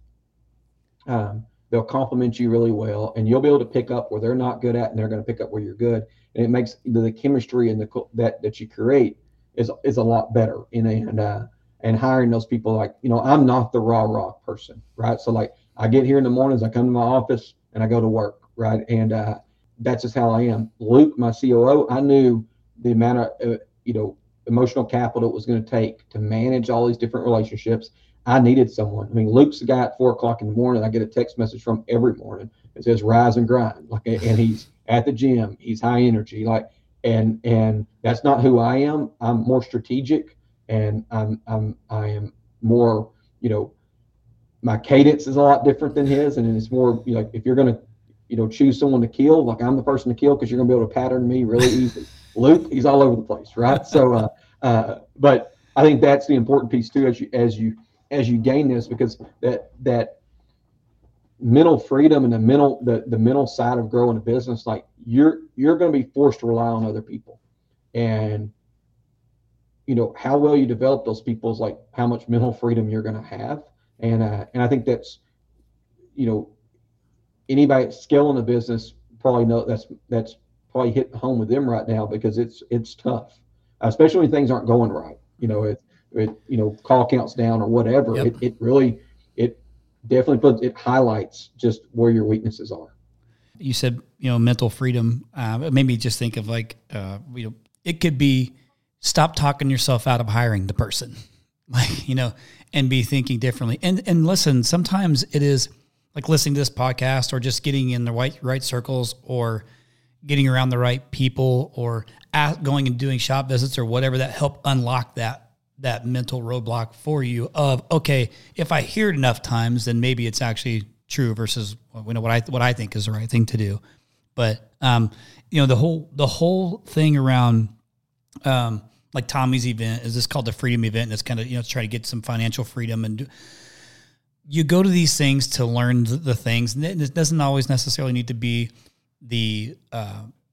um, they'll compliment you really well, and you'll be able to pick up where they're not good at, and they're going to pick up where you're good. And it makes the, the chemistry and the that that you create is is a lot better. You know, and uh, and hiring those people, like, you know, I'm not the rah rah person, right? So like I get here in the mornings, I come to my office, and I go to work, right? And uh, that's just how I am. Luke, my C O O, I knew the amount of uh, you know emotional capital it was going to take to manage all these different relationships. I needed someone. I mean, Luke's the guy at four o'clock in the morning I get a text message from every morning. It says rise and grind. Like, and he's at the gym. He's high energy. Like, and and that's not who I am. I'm more strategic, and I'm I'm I am more, you know, my cadence is a lot different than his, and it's more, you know, like if you're gonna, you know, choose someone to kill, like I'm the person to kill because you're gonna be able to pattern me really easy. Luke, he's all over the place, right? So, uh, uh, but I think that's the important piece too, as you as you as you gain this, because that that mental freedom and the mental the, the mental side of growing a business, like you're you're going to be forced to rely on other people, and you know how well you develop those people is like how much mental freedom you're going to have, and uh, and I think that's, you know, anybody scaling a business probably know that's that's probably hitting home with them right now, because it's it's tough, especially when things aren't going right. You know, it, it you know call counts down or whatever. Yep. It it really it definitely puts it highlights just where your weaknesses are. You said, you know, mental freedom. Uh, it made me just think of like uh, you know, it could be stop talking yourself out of hiring the person, like, you know, and be thinking differently. And and listen, sometimes it is like listening to this podcast, or just getting in the right right circles, or getting around the right people, or at going and doing shop visits or whatever that help unlock that that mental roadblock for you of, okay, if I hear it enough times, then maybe it's actually true versus, you know, what I what I think is the right thing to do. But um, you know, the whole the whole thing around um, like Tommy's event is this called the Freedom Event, and it's kind of, you know, try to get some financial freedom, and do, you go to these things to learn the, the things, and it doesn't always necessarily need to be the uh,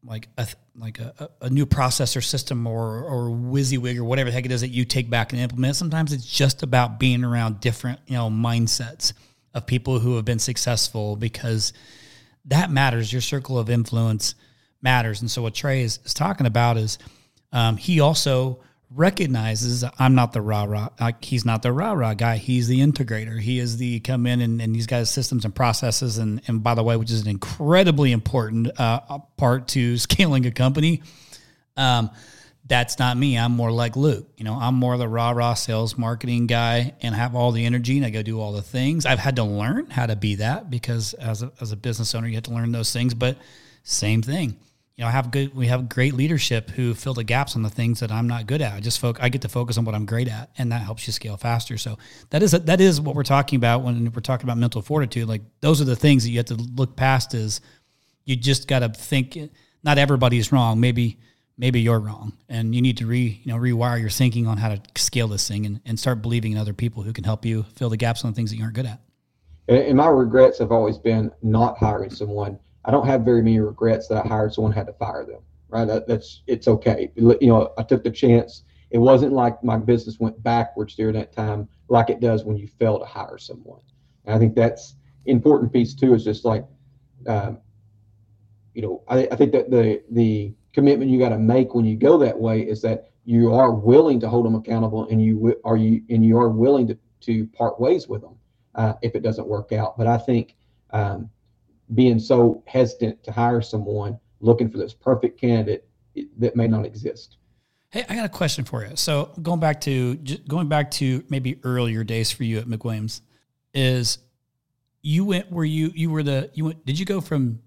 like a like a, a new process or system or or WYSIWYG or whatever the heck it is that you take back and implement. Sometimes it's just about being around different, you know, mindsets of people who have been successful, because that matters. Your circle of influence matters. And so what Trey is, is talking about is um, he also recognizes I'm not the rah-rah. Like, he's not the rah-rah guy. He's the integrator. He is the come in and, and he's got systems and processes. And, and by the way, which is an incredibly important uh, part to scaling a company. Um, that's not me. I'm more like Luke. You know, I'm more the rah-rah sales marketing guy and have all the energy and I go do all the things. I've had to learn how to be that, because as a, as a business owner, you have to learn those things, but same thing. You know, I have good, we have great leadership who fill the gaps on the things that I'm not good at. I just focus, I get to focus on what I'm great at, and that helps you scale faster. So that is, a, that is what we're talking about when we're talking about mental fortitude. Like, those are the things that you have to look past. Is you just got to think not everybody's wrong. Maybe, maybe you're wrong, and you need to re, you know, rewire your thinking on how to scale this thing and, and start believing in other people who can help you fill the gaps on the things that you aren't good at. And my regrets have always been not hiring someone. I don't have very many regrets that I hired someone, had to fire them, right? That, that's, it's okay. You know, I took the chance. It wasn't like my business went backwards during that time, like it does when you fail to hire someone. And I think that's important piece too, is just like, um, you know, I, I think that the, the commitment you got to make when you go that way is that you are willing to hold them accountable, and you are you, and you are willing to, to part ways with them uh, if it doesn't work out. But I think, um, being so hesitant to hire someone, looking for this perfect candidate that may not exist. Hey, I got a question for you. So going back to going back to maybe earlier days for you at McWilliams, is you went where you you were the you went did you go from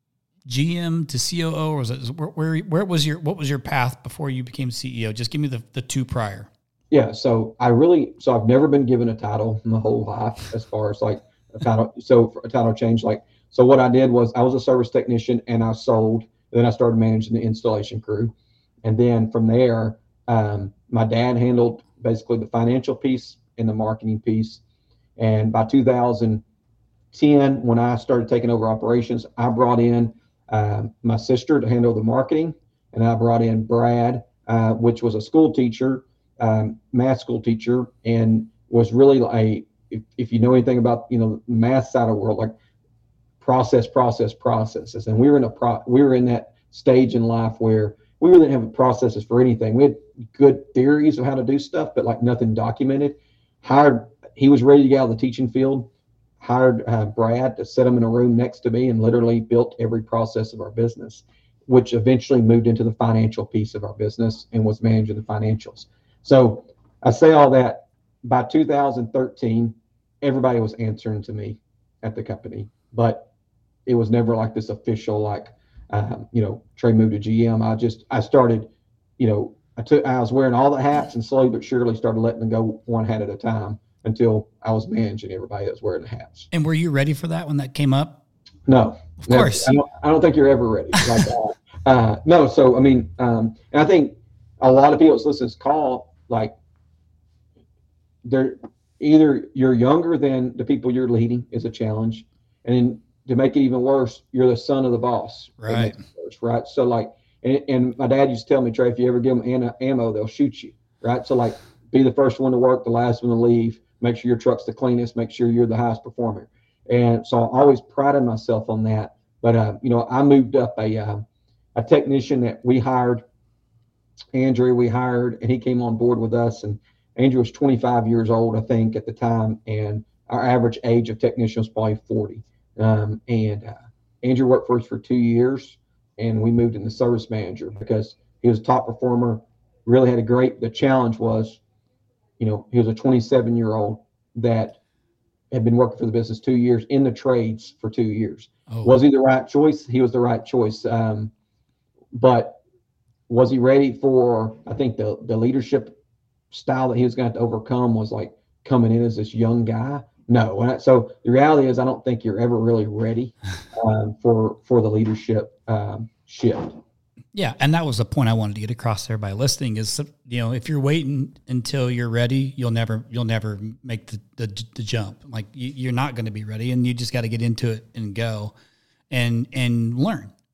G M to C O O, or was it where where, where was your what was your path before you became C E O? Just give me the the two prior. Yeah, so I really so I've never been given a title my whole life as far as like a title. So for a title change, like. So what I did was I was a service technician and I sold. Then I started managing the installation crew. And then from there, um, my dad handled basically the financial piece and the marketing piece. And by two thousand ten, when I started taking over operations, I brought in um, my sister to handle the marketing. And I brought in Brad, uh, which was a school teacher, um, math school teacher, and was really a, if, if you know anything about, you know, the math side of the world, like, process, process, processes. And we were in a pro, we were in that stage in life where we really didn't have processes for anything. We had good theories of how to do stuff, but like nothing documented. Hired, he was ready to get out of the teaching field. Hired uh, Brad to set him in a room next to me and literally built every process of our business, which eventually moved into the financial piece of our business and was managing the financials. So I say all that. By two thousand thirteen, everybody was answering to me at the company, but it was never like this official, like, um, you know, Trey moved to G M. I just, I started, you know, I took, I was wearing all the hats and slowly but surely started letting them go one hat at a time until I was managing everybody that was wearing the hats. And were you ready for that when that came up? No, of never. course. I don't, I don't think you're ever ready. Like, uh, uh, no. So, I mean, um, and I think a lot of people that's listening to this call, like, they're either you're younger than the people you're leading is a challenge. And then to make it even worse, you're the son of the boss. Right. Worse, right. So like, and, and my dad used to tell me, Trey, if you ever give them ammo, they'll shoot you. Right. So like, be the first one to work, the last one to leave, make sure your truck's the cleanest, make sure you're the highest performer. And so I always prided myself on that. But, uh, you know, I moved up a, uh, a technician that we hired, Andrew, we hired, and he came on board with us. And Andrew was twenty-five years old, I think, at the time. And our average age of technician was probably forty. Um, and uh, Andrew worked for us for two years, and we moved into service manager because he was a top performer, really had a great, the challenge was, you know, he was a twenty-seven-year-old that had been working for the business two years in the trades for two years. Oh. Was he the right choice? He was the right choice. Um, but was he ready for, I think the, the leadership style that he was going to have to overcome was like coming in as this young guy. No. So the reality is I don't think you're ever really ready um, for, for the leadership um, shift. Yeah. And that was the point I wanted to get across there by listening is, you know, if you're waiting until you're ready, you'll never, you'll never make the, the, the jump. Like you, you're not going to be ready, and you just got to get into it and go and, and learn.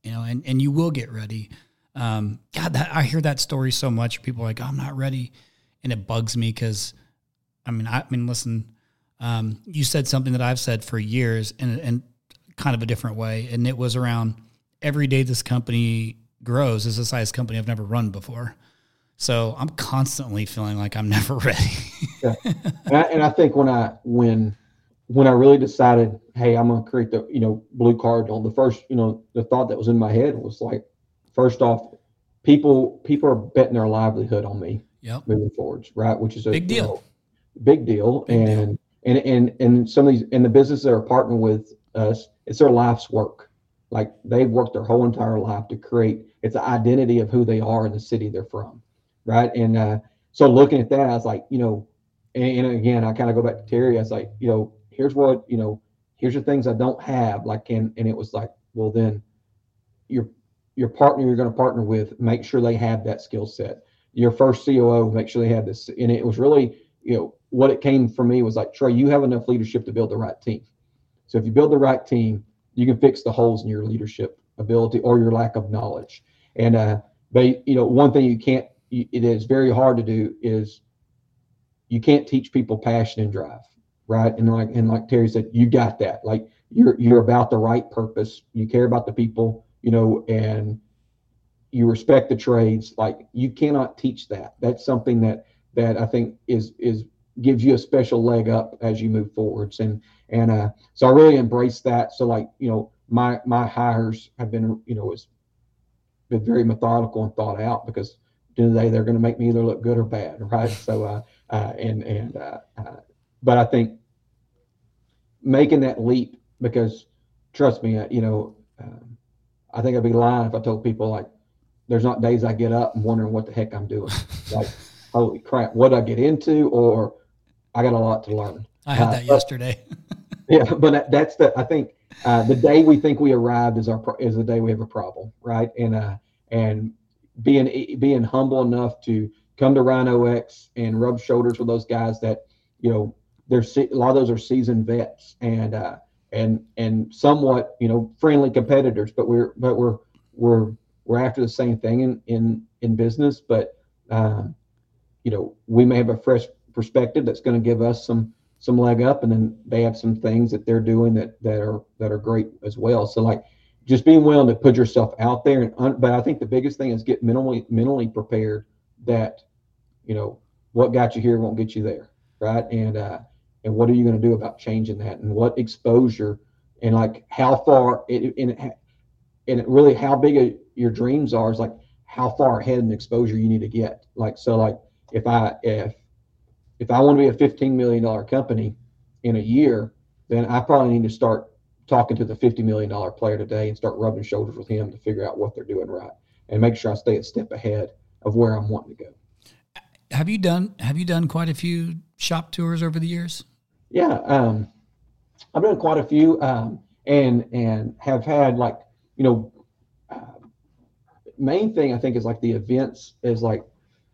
you know, and, and you will get ready. Um, God, that, I hear that story so much. People are like, oh, I'm not ready. And it bugs me because, I mean, I, I mean, listen, um, you said something that I've said for years in, in kind of a different way. And it was around every day this company grows is the size company I've never run before. So I'm constantly feeling like I'm never ready. Yeah. And, I, and I think when I, when, when I really decided, hey, I'm going to create the, you know, Blue Cardinal, the first, you know, the thought that was in my head was like, first off, people, people are betting their livelihood on me yep. moving forwards. Right. Which is a big deal, you know, big deal. Big and, deal. and, and, and some of these, and the businesses that are partnering with us, it's their life's work. Like they've worked their whole entire life to create, it's the identity of who they are in the city they're from. Right. And, uh, so looking at that, I was like, you know, and, and again, I kind of go back to Terry. I was like, you know, here's what, you know, here's the things I don't have. Like, and, and it was like, well, then your, your partner you're going to partner with, make sure they have that skill set. Your first C O O, make sure they have this. And it was really, you know, what it came from me was like, Trey, you have enough leadership to build the right team. So if you build the right team, you can fix the holes in your leadership ability or your lack of knowledge. And, uh, but, you know, one thing you can't, it is very hard to do is you can't teach people passion and drive. Right. And like, and like Terry said, you got that. Like you're, you're about the right purpose. You care about the people, you know, and you respect the trades. Like you cannot teach that. That's something that, that I think is, is gives you a special leg up as you move forwards. And, and, uh, so I really embrace that. So like, you know, my, my hires have been, you know, it's been very methodical and thought out because at the end of the day, they're going to make me either look good or bad. Right. So, uh, uh, and, and, uh, uh, but I think making that leap, because trust me, you know, um, I think I'd be lying if I told people like, there's not days I get up and wondering what the heck I'm doing. Like, holy crap, what I get into, or I got a lot to learn. I had uh, that yesterday. Yeah, but that's the, I think uh, the day we think we arrived is our, is the day we have a problem. Right. And, uh, and being, being humble enough to come to Rhino X and rub shoulders with those guys that, you know, there's a lot of those are seasoned vets and, uh, and, and somewhat, you know, friendly competitors, but we're, but we're, we're, we're after the same thing in, in, in business, but, um, you know, we may have a fresh perspective that's going to give us some, some leg up, and then they have some things that they're doing that, that are, that are great as well. So like just being willing to put yourself out there. And, un, but I think the biggest thing is get mentally, mentally prepared that, you know, what got you here won't get you there. Right. And, uh, and what are you going to do about changing that, and what exposure and like how far it, and, it, and it really how big a, your dreams are is like how far ahead in exposure you need to get. Like, so like if I, if, if I want to be a fifteen million dollars company in a year, then I probably need to start talking to the fifty million dollars player today and start rubbing shoulders with him to figure out what they're doing right and make sure I stay a step ahead of where I'm wanting to go. Have you done, have you done quite a few shop tours over the years? Yeah. Um, I've done quite a few, um, and, and have had like, you know, uh, main thing I think is like the events is like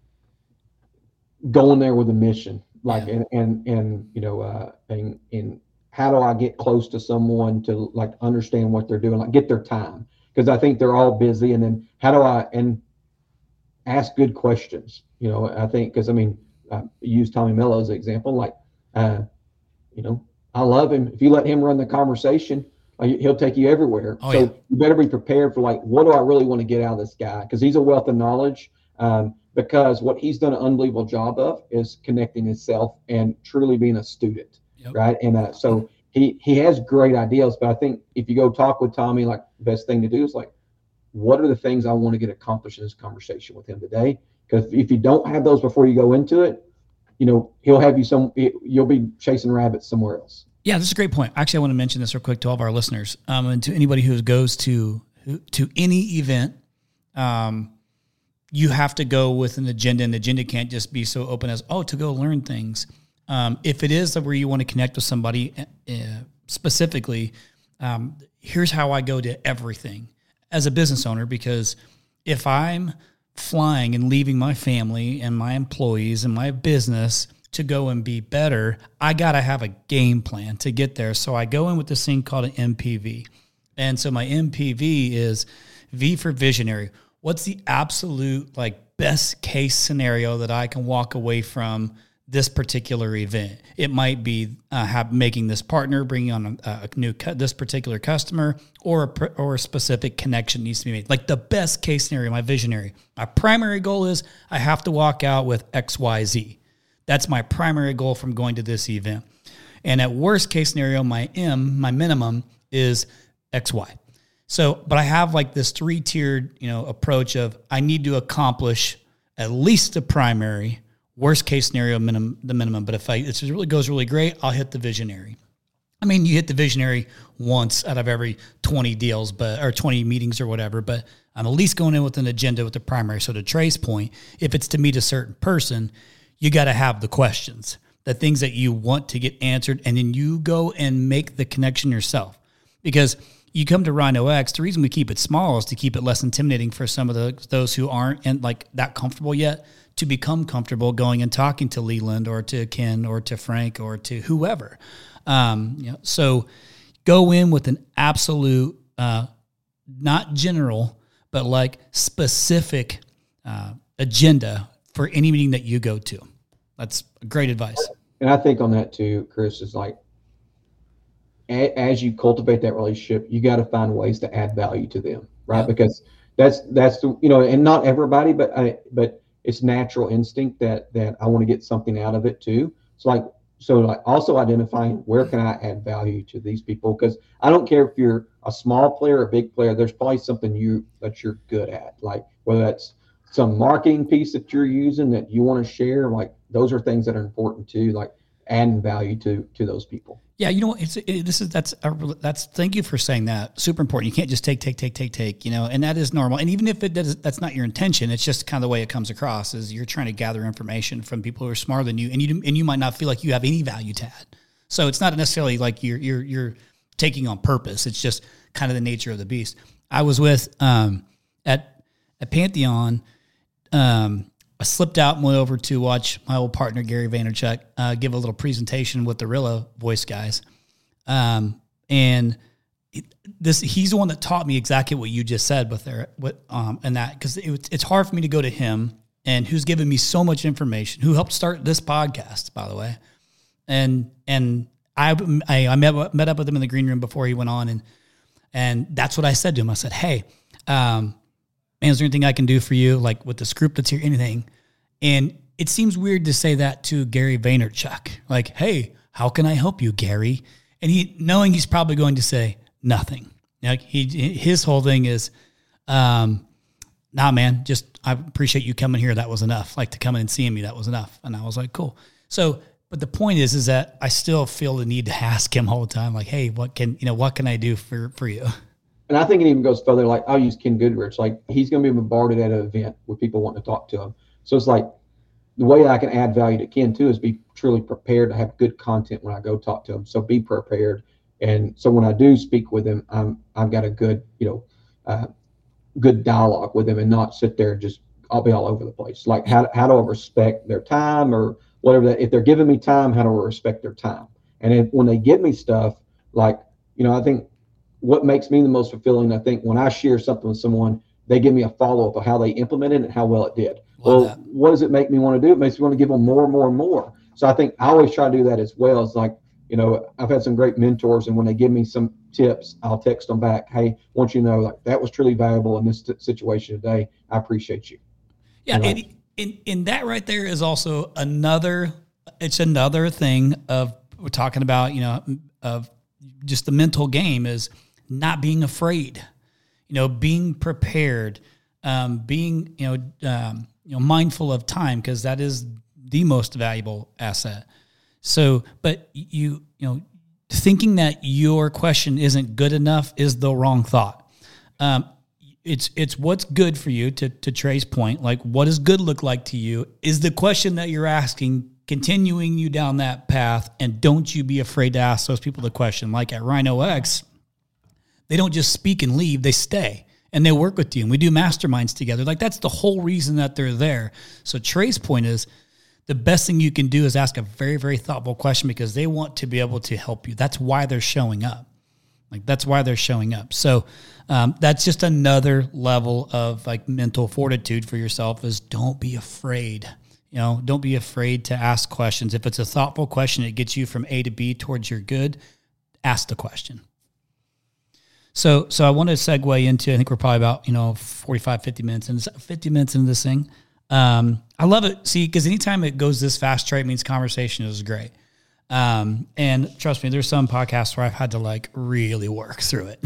going there with a mission, like, yeah. and, and, and, you know, uh, and, and how do I get close to someone to like understand what they're doing, like get their time. Cause I think they're all busy. And then how do I, and ask good questions, you know, I think, cause I mean, I use Tommy Mello as an example, like, uh, you know, I love him. If you let him run the conversation, like, he'll take you everywhere. Oh, so yeah. You better be prepared for like, what do I really want to get out of this guy? Because he's a wealth of knowledge. Um, because what he's done an unbelievable job of is connecting himself and truly being a student, yep. Right? And uh, so he he has great ideas. But I think if you go talk with Tommy, like the best thing to do is like, what are the things I want to get accomplished in this conversation with him today? Because if you don't have those before you go into it, you know, he'll have you some, you'll be chasing rabbits somewhere else. Yeah, this is a great point. Actually, I want to mention this real quick to all of our listeners, um, and to anybody who goes to to any event. Um, you have to go with an agenda, and the agenda can't just be so open as, oh, to go learn things. Um, if it is where you want to connect with somebody uh, specifically, um, here's how I go to everything as a business owner, because if I'm flying and leaving my family and my employees and my business to go and be better, I got to have a game plan to get there. So I go in with this thing called an M P V. And so my M P V is V for visionary. What's the absolute like best case scenario that I can walk away from this particular event? It might be uh, have, making this partner, bringing on a, a new cu- this particular customer, or a pr- or a specific connection needs to be made. Like the best case scenario, my visionary. My primary goal is I have to walk out with X, Y, Z. That's my primary goal from going to this event. And at worst case scenario, my M, my minimum is X, Y. So, but I have like this three-tiered, you know, approach of I need to accomplish at least the primary. Worst case scenario, minimum, the minimum. But if I, if it really goes really great, I'll hit the visionary. I mean, you hit the visionary once out of every twenty deals, but or twenty meetings or whatever. But I'm at least going in with an agenda with the primary. So to Trey's point, if it's to meet a certain person, you got to have the questions, the things that you want to get answered, and then you go and make the connection yourself. Because you come to Rhino X, the reason we keep it small is to keep it less intimidating for some of the those who aren't and like that comfortable yet, to become comfortable going and talking to Leland or to Ken or to Frank or to whoever. Um, you know, so go in with an absolute, uh, not general, but like specific uh, agenda for any meeting that you go to. That's great advice. And I think on that too, Chris, is like, a, as you cultivate that relationship, you got to find ways to add value to them, right? Yep. Because that's, that's the, you know, and not everybody, but I, but it's natural instinct that that I want to get something out of it too. So like so like also identifying where can I add value to these people, because I don't care if you're a small player or a big player, there's probably something you that you're good at, like whether that's some marketing piece that you're using that you want to share. Like those are things that are important too, like adding value to to those people. Yeah, you know, it's it, this is that's a, that's. Thank you for saying that. Super important. You can't just take, take, take, take, take. You know, and that is normal. And even if it does, that's not your intention. It's just kind of the way it comes across. Is you're trying to gather information from people who are smarter than you, and you and you might not feel like you have any value to add. So it's not necessarily like you're you're you're taking on purpose. It's just kind of the nature of the beast. I was with um at at Pantheon. Um, I slipped out and went over to watch my old partner, Gary Vaynerchuk, uh, give a little presentation with the Rilla voice guys. Um, and it, this, he's the one that taught me exactly what you just said with their, what, um, and that, cause it, it's hard for me to go to him and who's given me so much information, who helped start this podcast, by the way. And, and I, I, I met, met up with him in the green room before he went on. And, and that's what I said to him. I said, hey, um, man, is there anything I can do for you, like with this group that's here, anything? And it seems weird to say that to Gary Vaynerchuk. Like, hey, how can I help you, Gary? And he, knowing he's probably going to say nothing. Like he, his whole thing is, um, nah, man, just, I appreciate you coming here. That was enough. Like to come in and seeing me, that was enough. And I was like, cool. So, but the point is, is that I still feel the need to ask him all the time. Like, hey, what can, you know, what can I do for, for you? And I think it even goes further. Like I'll use Ken Goodrich. Like he's going to be bombarded at an event with people wanting to talk to him. So it's like the way I can add value to Ken too is be truly prepared to have good content when I go talk to him. So be prepared. And so when I do speak with him, I'm, I've got a good, you know, uh, good dialogue with him and not sit there and just, I'll be all over the place. Like how, how do I respect their time or whatever that, if they're giving me time, how do I respect their time? And if, when they give me stuff, like, you know, I think, what makes me the most fulfilling, I think, when I share something with someone, they give me a follow-up of how they implemented it and how well it did. Love well, that. What does it make me want to do? It makes me want to give them more and more and more. So I think I always try to do that as well. It's like, you know, I've had some great mentors, and when they give me some tips, I'll text them back, hey, I want you to know, like, that was truly valuable in this t- situation today. I appreciate you. Yeah, and, and, and, and that right there is also another, it's another thing of, we're talking about, you know, of just the mental game is not being afraid, you know, being prepared, um, being, you know, um, you know, mindful of time, because that is the most valuable asset. So, but you, you know, thinking that your question isn't good enough is the wrong thought. Um, it's, it's what's good for you, to, to Trey's point, like what does good look like to you is the question that you're asking, continuing you down that path. And don't you be afraid to ask those people the question. Like at Rhino X, they don't just speak and leave, they stay and they work with you. And we do masterminds together. Like that's the whole reason that they're there. So Trey's point is the best thing you can do is ask a very, very thoughtful question, because they want to be able to help you. That's why they're showing up. Like that's why they're showing up. So um, that's just another level of like mental fortitude for yourself is don't be afraid. You know, don't be afraid to ask questions. If it's a thoughtful question, it gets you from A to B towards your good, ask the question. So so I want to segue into, I think we're probably about, you know, forty-five, fifty minutes and fifty minutes into this thing. Um, I love it. See, because anytime it goes this fast, Trey, it means conversation is great. Um, and trust me, there's some podcasts where I've had to like really work through it.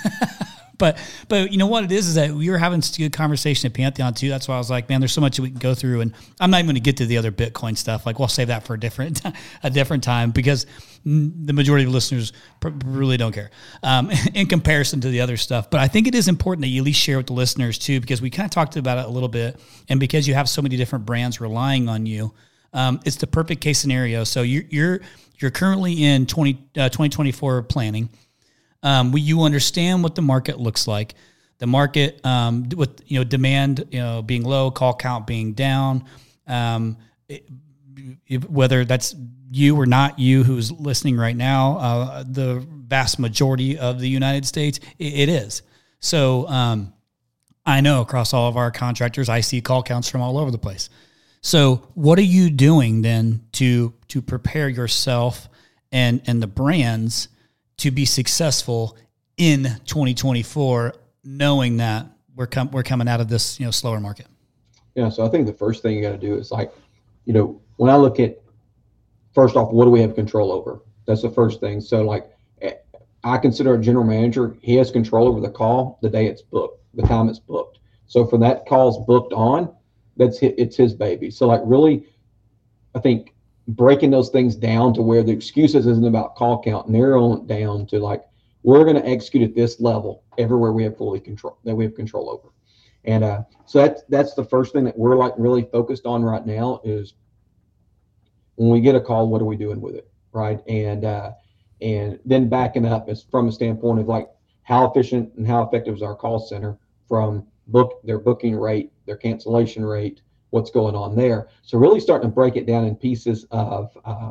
But, but you know what it is, is that we were having such a good conversation at Pantheon too. That's why I was like, man, there's so much that we can go through, and I'm not even going to get to the other Bitcoin stuff. Like we'll save that for a different, a different time because the majority of listeners really don't care, um, in comparison to the other stuff. But I think it is important that you at least share with the listeners too, because we kind of talked about it a little bit, and because you have so many different brands relying on you, um, it's the perfect case scenario. So you're, you're, you're currently in twenty, uh, twenty twenty-four planning. Um, we, you understand what the market looks like. The market, um, with you know demand, you know being low, call count being down. Um, it, it, whether that's you or not you who's listening right now, uh, the vast majority of the United States, it, it is. So um, I know across all of our contractors, I see call counts from all over the place. So what are you doing then to to prepare yourself and and the brands to be successful in twenty twenty-four, knowing that we're com- we're coming out of this, you know, slower market? Yeah. So I think the first thing you got to do is like, you know, when I look at, first off, what do we have control over? That's the first thing. So like, I consider a general manager, he has control over the call the day it's booked, the time it's booked. So from that call's booked on, that's his, it's his baby. So like really, I think breaking those things down to where the excuses isn't about call count, narrowing it down to like, we're going to execute at this level everywhere we have fully control, that we have control over. And uh, so that's, that's the first thing that we're like really focused on right now is when we get a call, what are we doing with it? Right. And, uh, and then backing up is from a standpoint of like how efficient and how effective is our call center from book their booking rate, their cancellation rate, what's going on there. So really starting to break it down in pieces of uh,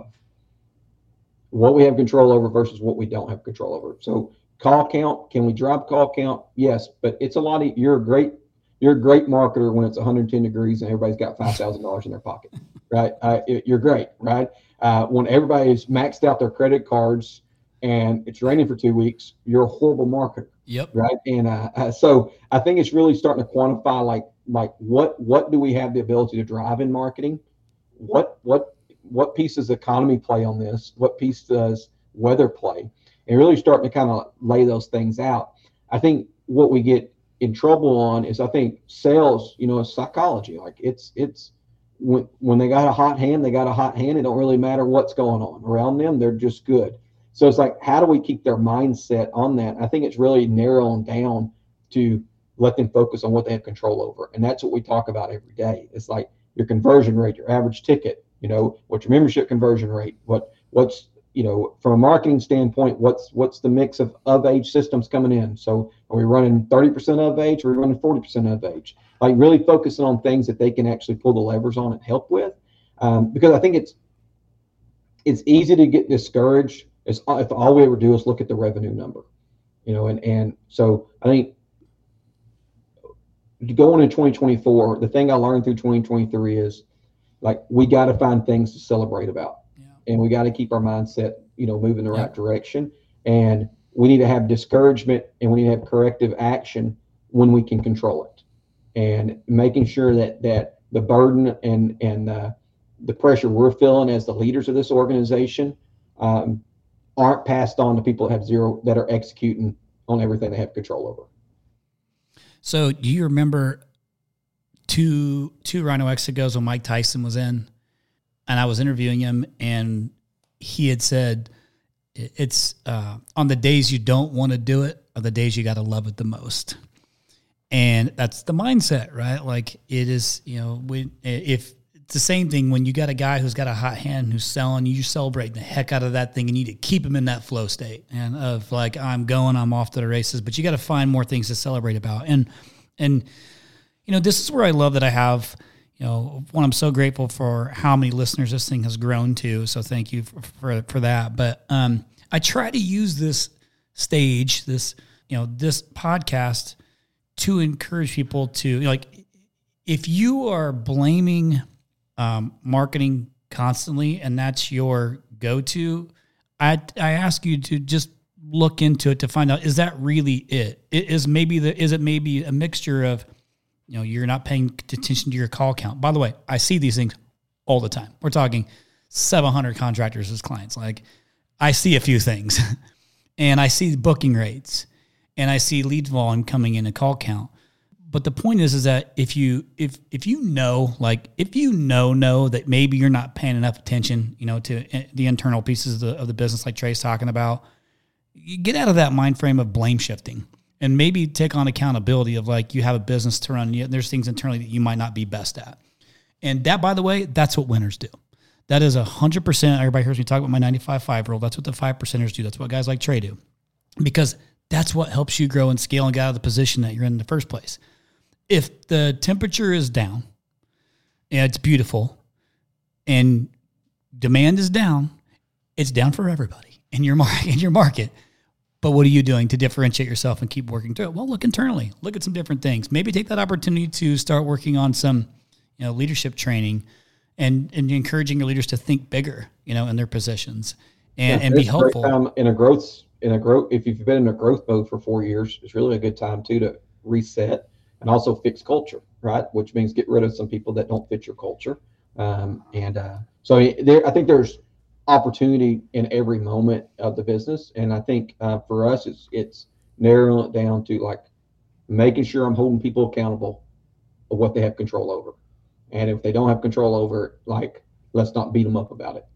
what we have control over versus what we don't have control over. So call count, can we drop call count? Yes, but it's a lot of, you're a great, you're a great marketer when it's one hundred ten degrees and everybody's got five thousand dollars in their pocket, right? Uh, it, you're great, right? Uh, when everybody's maxed out their credit cards and it's raining for two weeks, you're a horrible marketer. Yep. Right. And uh, uh, so I think it's really starting to quantify like, like what, what do we have the ability to drive in marketing? What, what, what piece does economy play on this? What piece does weather play? And really starting to kind of lay those things out. I think what we get in trouble on is I think sales, you know, is psychology. Like it's, it's when, when they got a hot hand, they got a hot hand. It don't really matter what's going on around them. They're just good. So it's like, how do we keep their mindset on that? I think it's really narrowing down to let them focus on what they have control over. And that's what we talk about every day. It's like your conversion rate, your average ticket, you know, what's your membership conversion rate? What, what's, you know, from a marketing standpoint, what's, what's the mix of of age systems coming in? So are we running thirty percent of age or are we running forty percent of age? Like really focusing on things that they can actually pull the levers on and help with. Um, because I think it's, it's easy to get discouraged. It's, if all we ever do is look at the revenue number, you know, and, and so I think going into twenty twenty-four, the thing I learned through twenty twenty-three is like, we got to find things to celebrate about, yeah. And we got to keep our mindset, you know, moving the yeah. right direction. And we need to have discouragement and we need to have corrective action when we can control it, and making sure that, that the burden and, and uh, the pressure we're feeling as the leaders of this organization, um, aren't passed on to people that have zero, that are executing on everything they have control over. So do you remember two, two Rhino X ago when Mike Tyson was in and I was interviewing him and he had said, it's uh, on the days you don't want to do it are the days you got to love it the most. And that's the mindset, right? Like it is, you know, we, if, it's the same thing when you got a guy who's got a hot hand who's selling, you celebrate the heck out of that thing and you need to keep him in that flow state and of like, I'm going, I'm off to the races, but you got to find more things to celebrate about. And, and, you know, this is where I love that I have, you know, one, I'm so grateful for how many listeners this thing has grown to. So thank you for, for, for that. But um, I try to use this stage, this, you know, this podcast to encourage people to, like, if you are blaming um, marketing constantly and that's your go-to, I I ask you to just look into it to find out, is that really it? It is maybe the is it maybe a mixture of, you know, you're not paying attention to your call count. By the way, I see these things all the time. We're talking seven hundred contractors as clients. Like, I see a few things and I see booking rates and I see lead volume coming in a call count. But the point is, is that if you, if, if you know, like if you know, know that maybe you're not paying enough attention, you know, to the internal pieces of the, of the business, like Trey's talking about, you get out of that mind frame of blame shifting and maybe take on accountability of, like, you have a business to run. There's things internally that you might not be best at. And that, by the way, that's what winners do. That is a hundred percent. Everybody hears me talk about my ninety-five five rule. That's what the five percenters do. That's what guys like Trey do, because that's what helps you grow and scale and get out of the position that you're in in the first place. If the temperature is down and it's beautiful and demand is down, it's down for everybody in your market, in your market. But what are you doing to differentiate yourself and keep working through it? Well, look internally, look at some different things. Maybe take that opportunity to start working on some, you know, leadership training and, and encouraging your leaders to think bigger, you know, in their positions and, yeah, and be helpful. Time in a growth, in a growth, if you've been in a growth mode for four years, it's really a good time too, to reset. And also fix culture, right? Which means get rid of some people that don't fit your culture. Um, and uh, so there, I think there's opportunity in every moment of the business. And I think uh, for us, it's it's narrowing it down to, like, making sure I'm holding people accountable of what they have control over. And if they don't have control over it, like, let's not beat them up about it.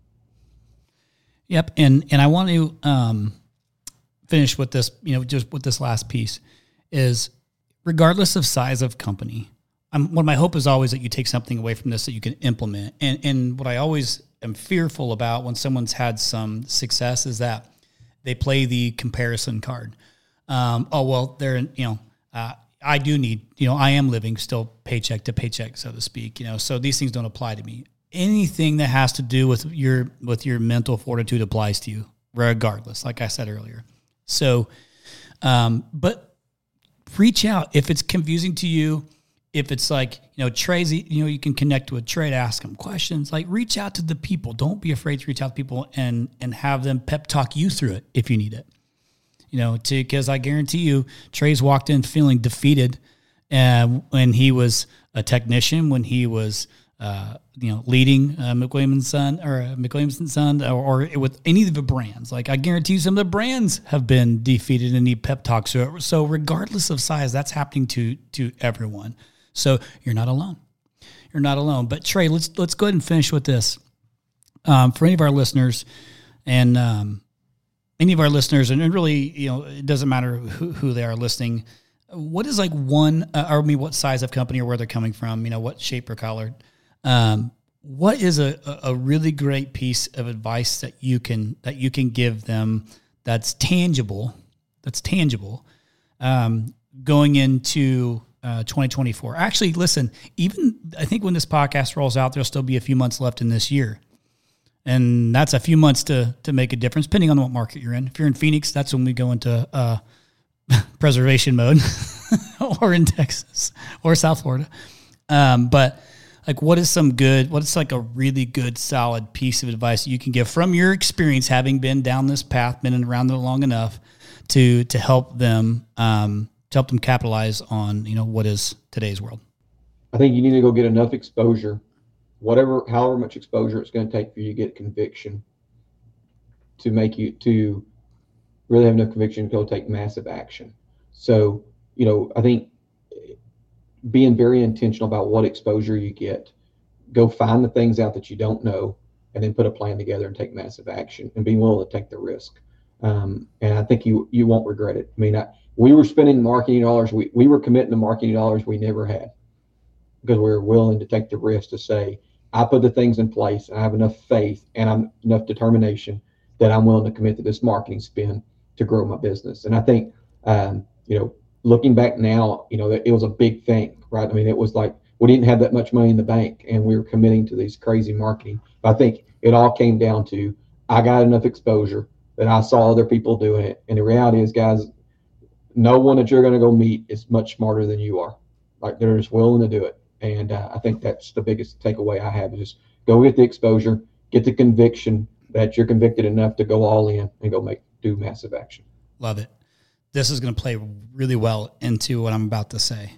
Yep. And and I want to um, finish with this, you know, just with this last piece is, regardless of size of company, I'm, what my hope is always that you take something away from this that you can implement. And and what I always am fearful about when someone's had some success is that they play the comparison card. Um, oh, well, they're, you know, uh, I do need, you know, I am living still paycheck to paycheck, so to speak, you know, so these things don't apply to me. Anything that has to do with your, with your mental fortitude applies to you regardless, like I said earlier. So, um, but reach out if it's confusing to you. If it's like, you know, Trey's, you know, you can connect with Trey to ask him questions. Like, reach out to the people. Don't be afraid to reach out to people and and have them pep talk you through it if you need it. You know, to because I guarantee you, Trey's walked in feeling defeated uh, when he was a technician, when he was uh, you know, leading uh, McWilliams and Son or uh, McWilliams and Son, or, or with any of the brands. Like, I guarantee you some of the brands have been defeated and need pep talks. So, so regardless of size, that's happening to to everyone. So you're not alone. You're not alone. But Trey, let's let's go ahead and finish with this. Um, for any of our listeners, and um, any of our listeners, and really, you know, it doesn't matter who, who they are listening. What is like one, uh, or I mean, what size of company or where they're coming from? You know, what shape or color? Um, what is a, a really great piece of advice that you can, that you can give them that's tangible, that's tangible, um, going into, uh, twenty twenty-four? Actually, listen, even I think when this podcast rolls out, there'll still be a few months left in this year. And that's a few months to, to make a difference, depending on what market you're in. If you're in Phoenix, that's when we go into, uh, preservation mode, or in Texas or South Florida. Um, but, like, what is some good, what is like a really good, solid piece of advice you can give from your experience, having been down this path, been around it long enough to, to help them, um, to help them capitalize on, you know, what is today's world? I think you need to go get enough exposure, whatever, however much exposure it's going to take for you to get conviction to make you, to really have enough conviction to go take massive action. So, you know, I think being very intentional about what exposure you get, go find the things out that you don't know, and then put a plan together and take massive action and be willing to take the risk. Um, and I think you you won't regret it. I mean, I, we were spending marketing dollars. We, we were committing to marketing dollars we never had, because we were willing to take the risk to say, I put the things in place, and I have enough faith and I'm enough determination that I'm willing to commit to this marketing spend to grow my business. And I think, um, you know, looking back now, you know, it was a big thing, right? I mean, it was like, we didn't have that much money in the bank and we were committing to these crazy marketing. But I think it all came down to, I got enough exposure that I saw other people doing it. And the reality is, guys, no one that you're going to go meet is much smarter than you are. Like, they're just willing to do it. And uh, I think that's the biggest takeaway I have, is just go get the exposure, get the conviction that you're convicted enough to go all in and go make do massive action. Love it. This is going to play really well into what I'm about to say.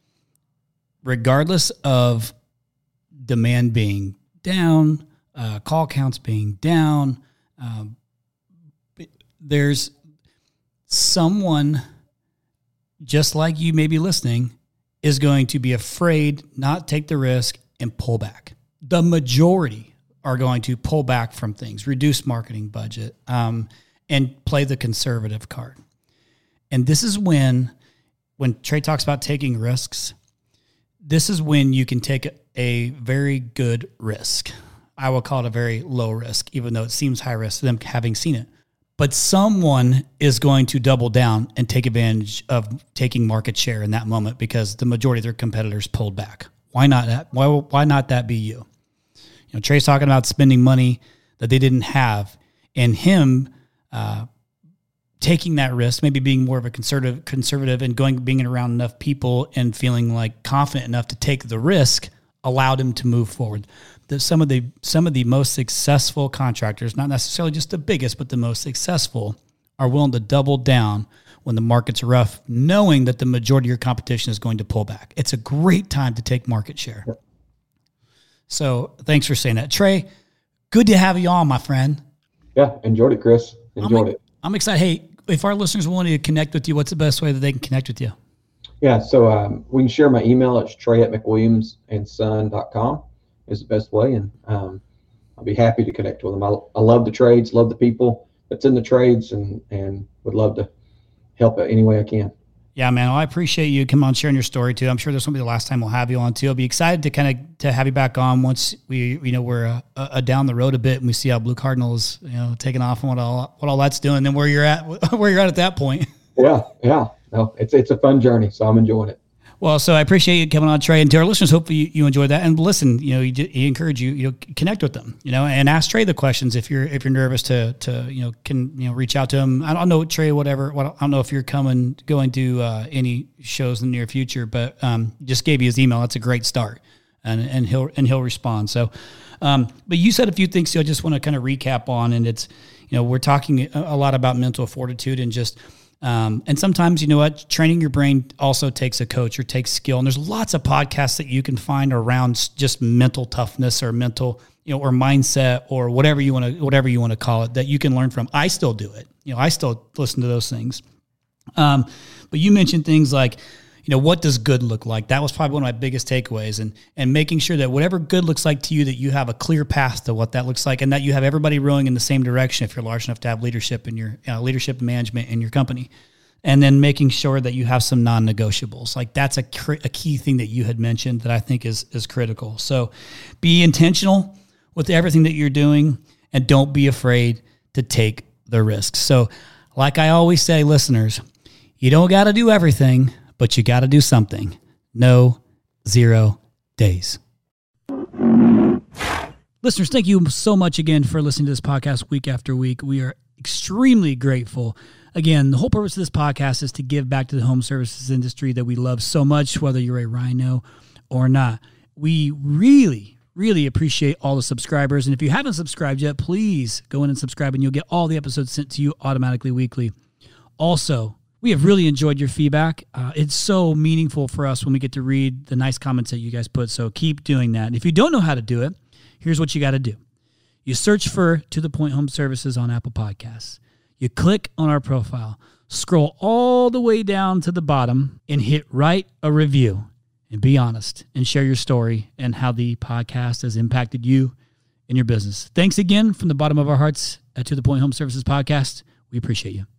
Regardless of demand being down, uh, call counts being down, um, there's someone just like you may be listening is going to be afraid, not take the risk, and pull back. The majority are going to pull back from things, reduce marketing budget, um, and play the conservative card. And this is when, when Trey talks about taking risks, this is when you can take a, a very good risk. I will call it a very low risk, even though it seems high risk to them having seen it. But someone is going to double down and take advantage of taking market share in that moment because the majority of their competitors pulled back. Why not that? Why, why not that be you? You know, Trey's talking about spending money that they didn't have, and him uh, taking that risk, maybe being more of a conservative, conservative, and going, being around enough people and feeling like confident enough to take the risk, allowed him to move forward. The, some of the some of the most successful contractors, not necessarily just the biggest, but the most successful, are willing to double down when the market's rough, knowing that the majority of your competition is going to pull back. It's a great time to take market share. So thanks for saying that. Trey, good to have you on, my friend. Yeah, enjoyed it, Chris. Enjoyed I'm, it. I'm excited. Hey, if our listeners want to connect with you, what's the best way that they can connect with you? Yeah, so um, we can share my email. It's trey at mcwilliams and son dot com is the best way, and um, I'll be happy to connect with them. I, I love the trades, love the people that's in the trades, and, and would love to help any way I can. Yeah, man. Well, I appreciate you coming on, sharing your story too. I'm sure this won't be the last time we'll have you on too. I'll be excited to kind of to have you back on once we, you know, we're uh, uh, down the road a bit and we see how Blue Cardinal is, you know, taking off and what all what all that's doing. Then where you're at, where you're at at that point. Yeah, yeah. No, it's it's a fun journey, so I'm enjoying it. Well, so I appreciate you coming on, Trey, and to our listeners, hopefully you, you enjoyed that. And listen, you know, he, he encourage you, you know, connect with them, you know, and ask Trey the questions if you're if you're nervous to to you know can you know reach out to him. I don't know, Trey, whatever. What I don't know if you're coming going to uh, any shows in the near future, but um, just gave you his email. That's a great start, and and he'll and he'll respond. So, um, but you said a few things, so I just want to kind of recap on, and it's you know we're talking a, a lot about mental fortitude and just. Um, and sometimes, you know what, training your brain also takes a coach or takes skill. And there's lots of podcasts that you can find around just mental toughness or mental, you know, or mindset or whatever you want to, whatever you want to call it that you can learn from. I still do it. You know, I still listen to those things. Um, but you mentioned things like, you know, what does good look like? That was probably one of my biggest takeaways, and and making sure that whatever good looks like to you, that you have a clear path to what that looks like, and that you have everybody rowing in the same direction if you're large enough to have leadership in your uh, leadership and management in your company. And then making sure that you have some non-negotiables. Like that's a, cr- a key thing that you had mentioned that I think is is critical. So be intentional with everything that you're doing, and don't be afraid to take the risks. So like I always say, listeners, you don't got to do everything, but you got to do something. No zero days. Listeners, thank you so much again for listening to this podcast week after week. We are extremely grateful. Again, the whole purpose of this podcast is to give back to the home services industry that we love so much, whether you're a Rhino or not. We really, really appreciate all the subscribers. And if you haven't subscribed yet, please go in and subscribe, and you'll get all the episodes sent to you automatically weekly. Also, we have really enjoyed your feedback. Uh, it's so meaningful for us when we get to read the nice comments that you guys put. So keep doing that. And if you don't know how to do it, here's what you got to do. You search for To The Point Home Services on Apple Podcasts. You click on our profile, scroll all the way down to the bottom, and hit write a review. And be honest and share your story and how the podcast has impacted you and your business. Thanks again from the bottom of our hearts at To The Point Home Services Podcast. We appreciate you.